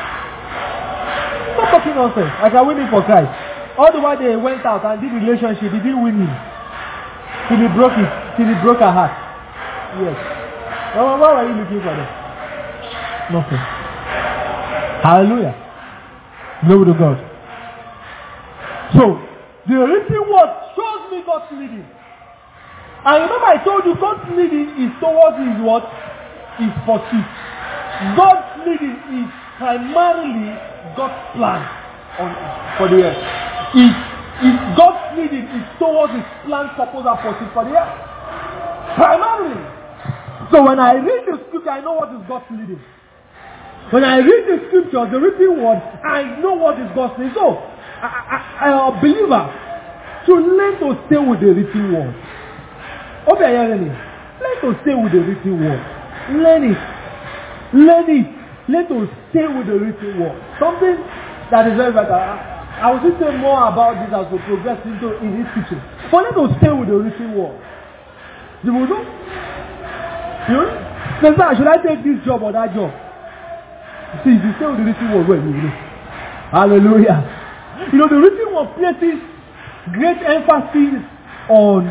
Stop talking nonsense. I can win it for Christ. All the while they went out and did relationship, he didn't win him. Till he broke it. Till he broke her heart. Yes. Why, why were you looking for them? Nothing. Hallelujah. Glory to God. So, the written word shows me God's leading. And remember I told you God's leading is towards his what? His pursuit. God's leading is primarily God's plan on for the earth. Is is God's leading is towards his plan, purpose, and pursuit for the earth. Primarily. So when I read the scripture, I know what is God's leading. When I read the scripture, the written word, I know what is God's leading. So, I, I, I, a believer to learn to stay with the written word. Okay, are you hearing me? Learn to stay with the written word. Learn it. Learn it. Learn to stay with the written word. Something that is very vital. I, I will say more about this as we progress into in this teaching. But learn to stay with the written word. You will know? You know? Say, should I take this job or that job? See, if you stay with the written word, well, you will know. Hallelujah. You know, the written word places great emphasis on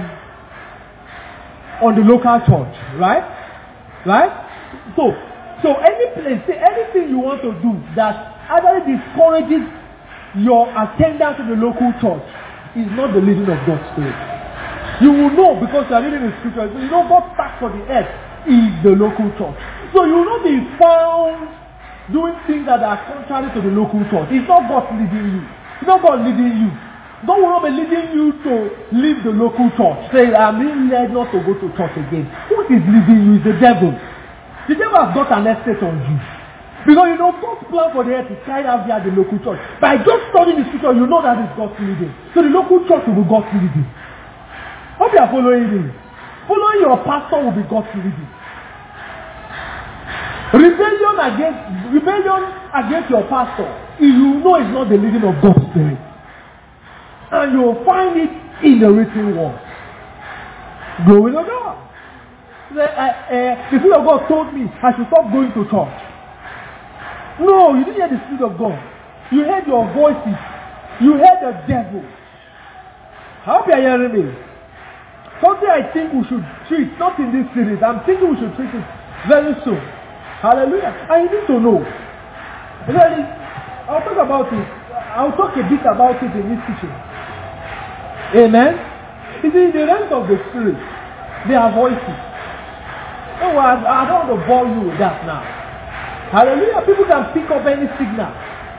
on the local church, right? Right? So, so any place, anything you want to do that actually discourages your attendance to the local church is not the leading of God's Spirit. You will know because you are reading the scriptures. You know God's task for the earth is the local church. So you will not be found doing things that are contrary to the local church. It's not God leading you. It's not God leading you. God will not be leading you to leave the local church. Say, I'm being led not to go to church again. Who is leading you? Is the devil. The devil has got an estate on you. Because you know God's plan for the earth is carried out via the local church. By just studying the scripture, you know that it's God's leading. So the local church will be God's leading. Hope you are following me. Following your pastor will be God's leading. Rebellion against rebellion against your pastor, you know it's not the leading of God's Spirit. And you will find it in the written word. Glory to God. The, uh, uh, the Spirit of God told me I should stop going to church. No, you didn't hear the Spirit of God. You heard your voices. You heard the devil. I hope you are hearing me. Something I think we should treat, not in this series. I'm thinking we should treat it very soon. Hallelujah. And you need to know. Really, I'll talk about it. I'll talk a bit about it in this teaching. Amen. You see, in the realms of the Spirit, there are voices. Oh, I, I don't want to bore you with that now. Hallelujah. People can pick up any signal.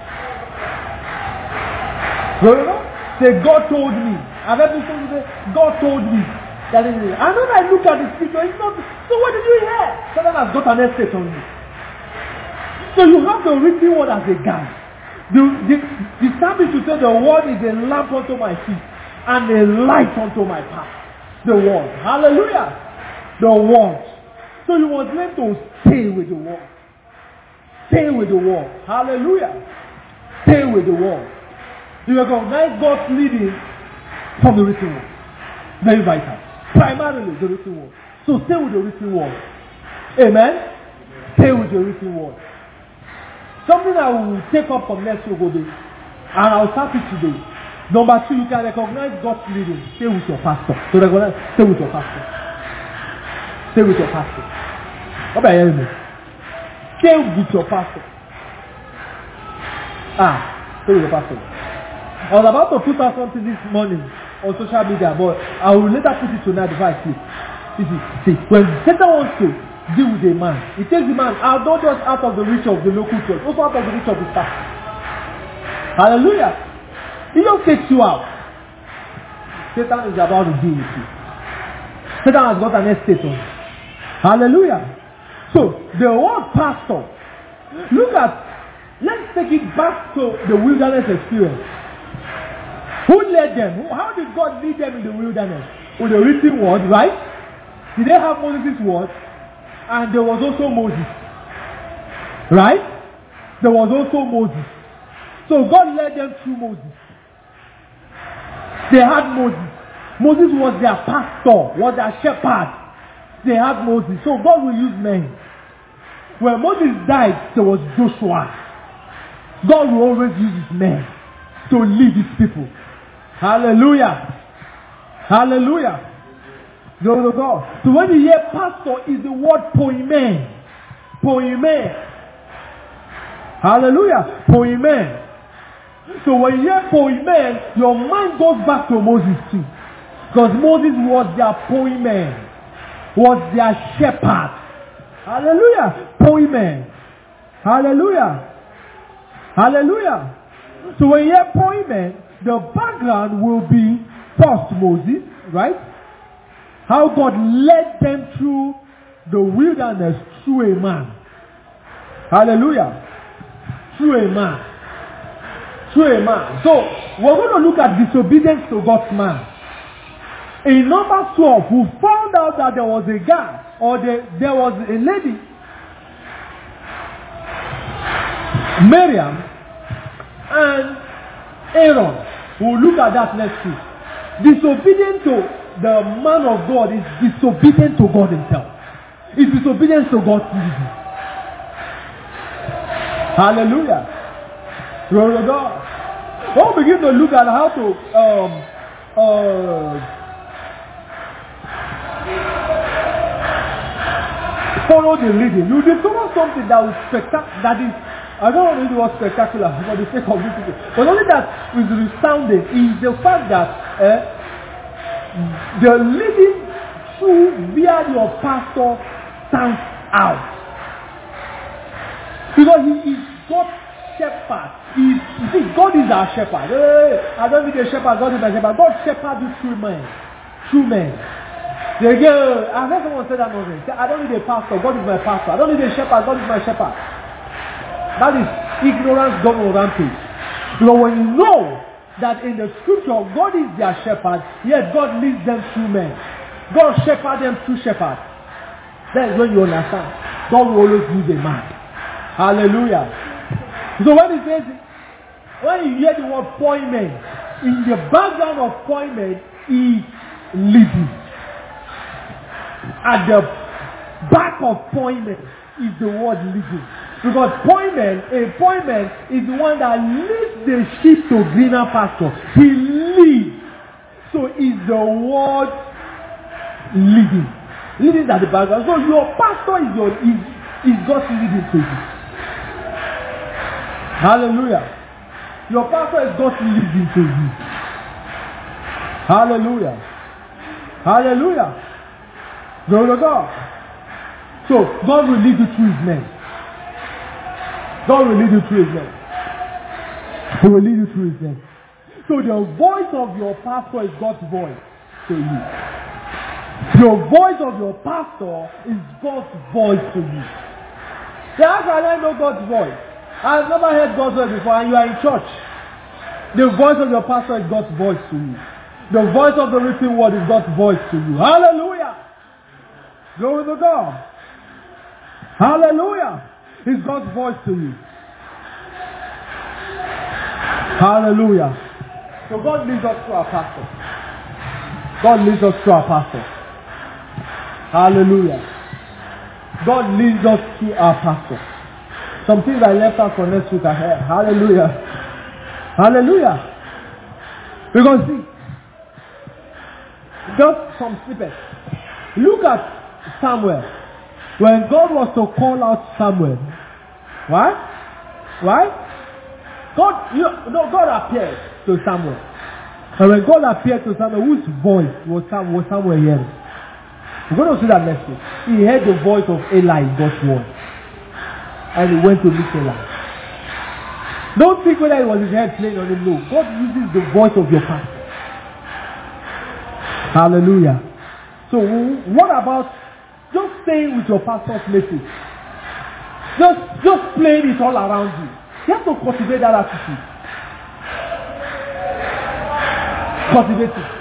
Remember? Say, God told me. I've heard people say, God told me. That is it. And when I look at the scripture, it's not. So what did you hear? Satan has got an estate on you. So you have the written word as a guide. The, the, the psalmist will say the word is a lamp unto my feet and a light unto my path. The word. Hallelujah. The word. So you must learn to stay with the word. Stay with the word. Hallelujah. Stay with the word. You recognize God's leading from the written word. Very vital. Primarily the written word. So stay with the written word. Amen? Stay with the written word. Something I will take up from next week will be, and I'll start it today. Number two, you can recognize God's leading. Stay with your pastor. So recognize, stay with your pastor. Stay with your pastor. What are you hearing me? Stay with your pastor. Ah, stay with your pastor. I was about to put out something this morning on social media, but I will later put it tonight before I sleep. See, see, when Satan wants to deal with a man, he takes the man out, not just out of the reach of the local church, also out of the reach of his pastor. Hallelujah. He just takes you out. Satan is about to deal with you. Satan has got an estate on you. Hallelujah. So, the word pastor, look at, let's take it back to the wilderness experience. Who led them? How did God lead them in the wilderness? With the written word, right? Did they have Moses' word? And there was also Moses. Right? There was also Moses. So God led them through Moses. They had Moses. Moses was their pastor, was their shepherd. They had Moses. So God will use men. when Moses died, there was Joshua. God will always use his men to lead his people. Hallelujah. Hallelujah. Glory to God. So when you hear pastor, is the word poimen. Poimen. Hallelujah. Poimen. So when you hear poimen, your mind goes back to Moses too. Because Moses was their poimen. Was their shepherd. Hallelujah. Poimen. Hallelujah. Hallelujah. So when you hear poimen, the background will be first Moses, right? How God led them through the wilderness through a man. Hallelujah. Through a man. Through a man. So we're going to look at disobedience to God's man. In number twelve, we found out that there was a guy or the, there was a lady, Miriam and Aaron. We'll look at that next week. Disobedient to the man of God is disobedient to God himself. It's disobedience to God's leading. Hallelujah. Glory to God. We'll begin to look at how to um, uh, follow the leading. You discover something that is spectacular. That is, I don't want to use the word spectacular for the sake of this people. But only that is resounding is the fact that eh, the leading through via your pastor stands out. Because he is God's shepherd. He, you see, God is our shepherd. Hey, I don't need a shepherd, God is my shepherd. God shepherds you through men. Through men. They go, I heard someone say that nonsense. I don't need a pastor, God is my pastor. I don't need a shepherd, God is my shepherd. That is ignorance gone on rampage. Because when you know that in the scripture God is their shepherd, yet God leads them through men. God shepherds them through shepherds. That is when you understand. God will always use a man. Hallelujah. So when he says, when you hear the word poimen, in the background of poimen is leading. At the back of poimen is the word leading. Because poimen, a poimen is the one that leads the sheep to greener pasture. He leads. So is the word leading. Leading is at the background. So your pastor is your is, is God's leading to you. Hallelujah. Your pastor is God's leading to you. Hallelujah. Hallelujah. Glory to God. So God will lead you through his men. God will lead you through his men. He will lead you through his men. So the voice of your pastor is God's voice to you. Your voice of your pastor is God's voice to you. Say, how can I know God's voice? I've never heard God's voice before, and you are in church. The voice of your pastor is God's voice to you. The voice of the written word is God's voice to you. Hallelujah. Glory to God. Hallelujah. It's God's voice to you. Hallelujah. So God leads us to our pastor. God leads us to our pastor. Hallelujah. God leads us to our pastor. Some things I left out for next week ahead. Hallelujah. Hallelujah. Because see, just some snippets. Look at Samuel. When God was to call out Samuel, right? Right? God, you know, no, God appeared to Samuel. And when God appeared to Samuel, whose voice was Samuel, was Samuel hearing? We're going to see that next week. He heard the voice of Eli in God's word. And he went to meet Eli. Don't think whether it was his head playing on him. No. God uses the voice of your pastor. Hallelujah. So what about just staying with your pastor's message? Just, just playing it all around you. You have to cultivate that attitude. Cultivate it.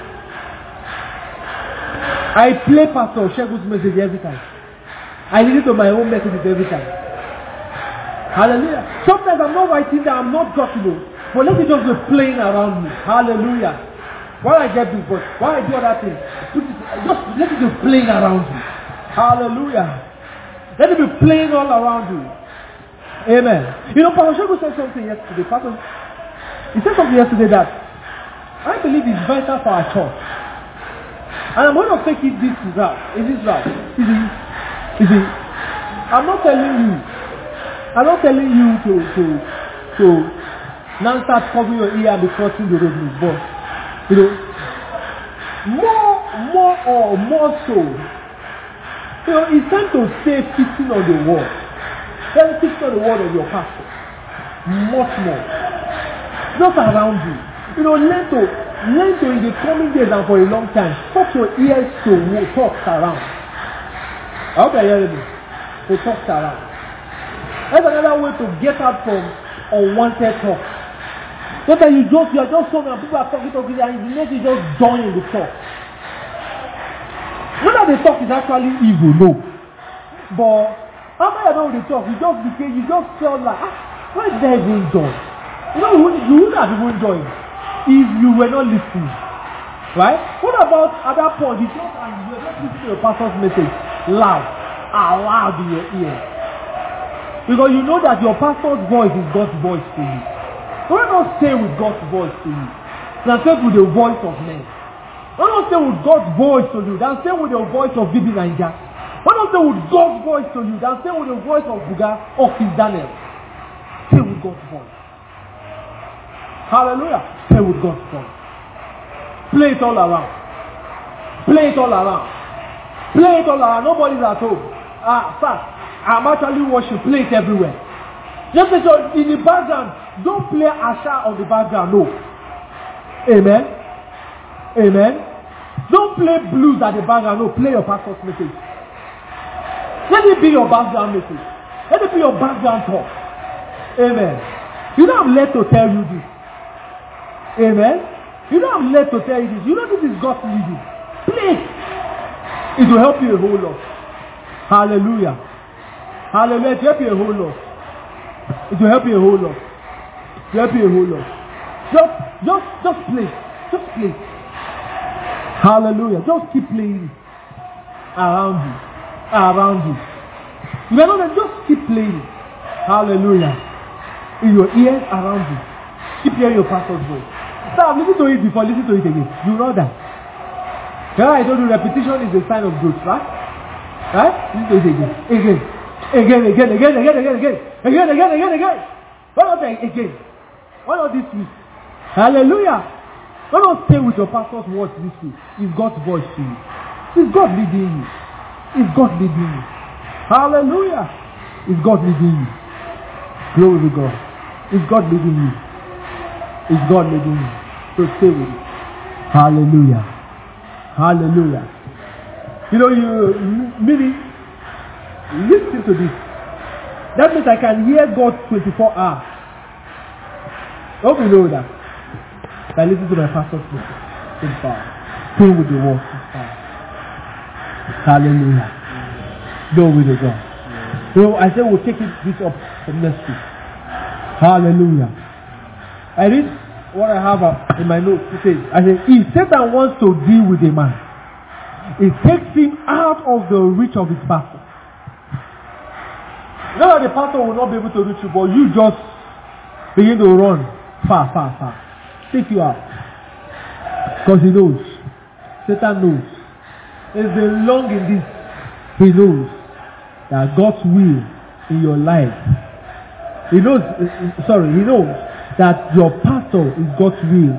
I play Pastor Shegu's message every time. I listen to my own messages every time. Hallelujah. Sometimes I'm not writing that, I'm not guttural. But let me just be playing around me. Hallelujah. While I get this, but while I do other things, just let it be playing around you. Hallelujah. Let it be playing all around you. Amen. You know, Pastor Shego said something yesterday. Pastor, he said something yesterday that I believe is vital for our church. And I'm going to take it this route. Is this route? Is it? Is it? I'm not telling you. I'm not telling you to to to now start covering your ear and be crossing the road with but you know more more or more so. You know, it's time to stay fixing on the word. Then fix on the word of your pastor. Much more. Just around you. You know, learn to learn to in the coming days and for a long time. Touch your ears to talk around. I hope you're hearing me. To talk around. That's another way to get out from unwanted talk. Not that you just you are just talking and people are talking talking and the next you just join in the talk. Not that the talk is actually evil, no. But after you're done with the talk, you just became, you just felt like, ah, why did I even join? You know, you would have even joined if you were not listening. Right? What about at that point, you just, and you were just listening to your pastor's message loud, aloud in your ear. Because you know that your pastor's voice is God's voice to you. So why not stay with God's voice to you? Than stay with the voice of men. Why not stay with God's voice to you? Than stay with the voice of Bibi Naija. Why not stay with God's voice to you? Than stay with the voice of Buga or King Daniel. Stay with God's voice. Hallelujah. Stay with God's voice. Play it all around. Play it all around. Play it all around. Nobody's at home. Ah, sir, I'm actually watching. Play it everywhere. Just make sure in the background, don't play Asha on the background. No. Amen. Amen. Don't play blues at the background. No, play your pastor's message. Let it be your background message. Let it be your background talk. Amen. You know I'm led to tell you this. Amen. You know I'm led to tell you this. You know this is God's leading. Please. It will help you a whole lot. Hallelujah. Hallelujah. It will help you a whole lot. It will help you a whole lot. It will help you a whole lot. Just, just, just play. Just play. Hallelujah. Just keep playing around you. Around you. You know that just keep playing. Hallelujah. In your ears around you. Keep hearing your pastor's voice. So I've listened to it before, listen to it again. You know that. Remember I told you repetition is a sign of growth, right? Right? Listen to it again. Again. Again, again, again, again, again, again. Again, again, again, again. Why not again? Why not this week? Hallelujah. Why not stay with your pastor's words this week? It's God's voice to you. It's God leading you. It's God leading you. Hallelujah. It's God leading you. Glory to God. It's God leading you. It's God leading you. So stay with it. Hallelujah. Hallelujah. You know, you meaning, listen to this. That means I can hear God twenty-four hours. Don't you know that? I listen to my pastor's message. It's power. Stay with the word. It's power. Hallelujah. Glory to God. So I said we'll take it this up from next week. Hallelujah. I read what I have in my notes. It says, I said, if Satan wants to deal with a man, it takes him out of the reach of his pastor. Not that the pastor will not be able to reach you, but you just begin to run far, far, far. Take you out. Because he knows. Satan knows. He's been long in this. He knows that God's will in your life. He knows, sorry, he knows that your pastor is God's will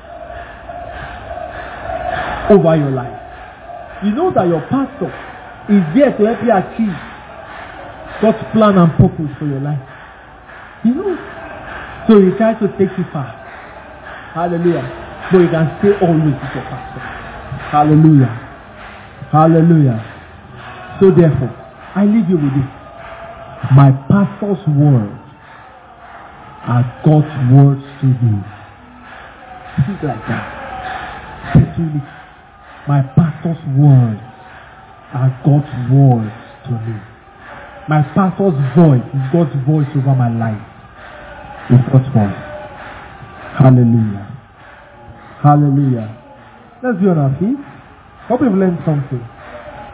over your life. You know that your pastor is there to help you achieve God's plan and purpose for your life. He knows. So he tries to take you far. Hallelujah. But you can stay always with your pastor. Hallelujah. Hallelujah. So therefore, I leave you with this. My pastor's words are God's words to you. Think like that. Certainly, my pastor's words are God's words to me. My pastor's voice is God's voice over my life. It's God's voice. Hallelujah. Hallelujah. Let's be on our feet. Hope you've learned something.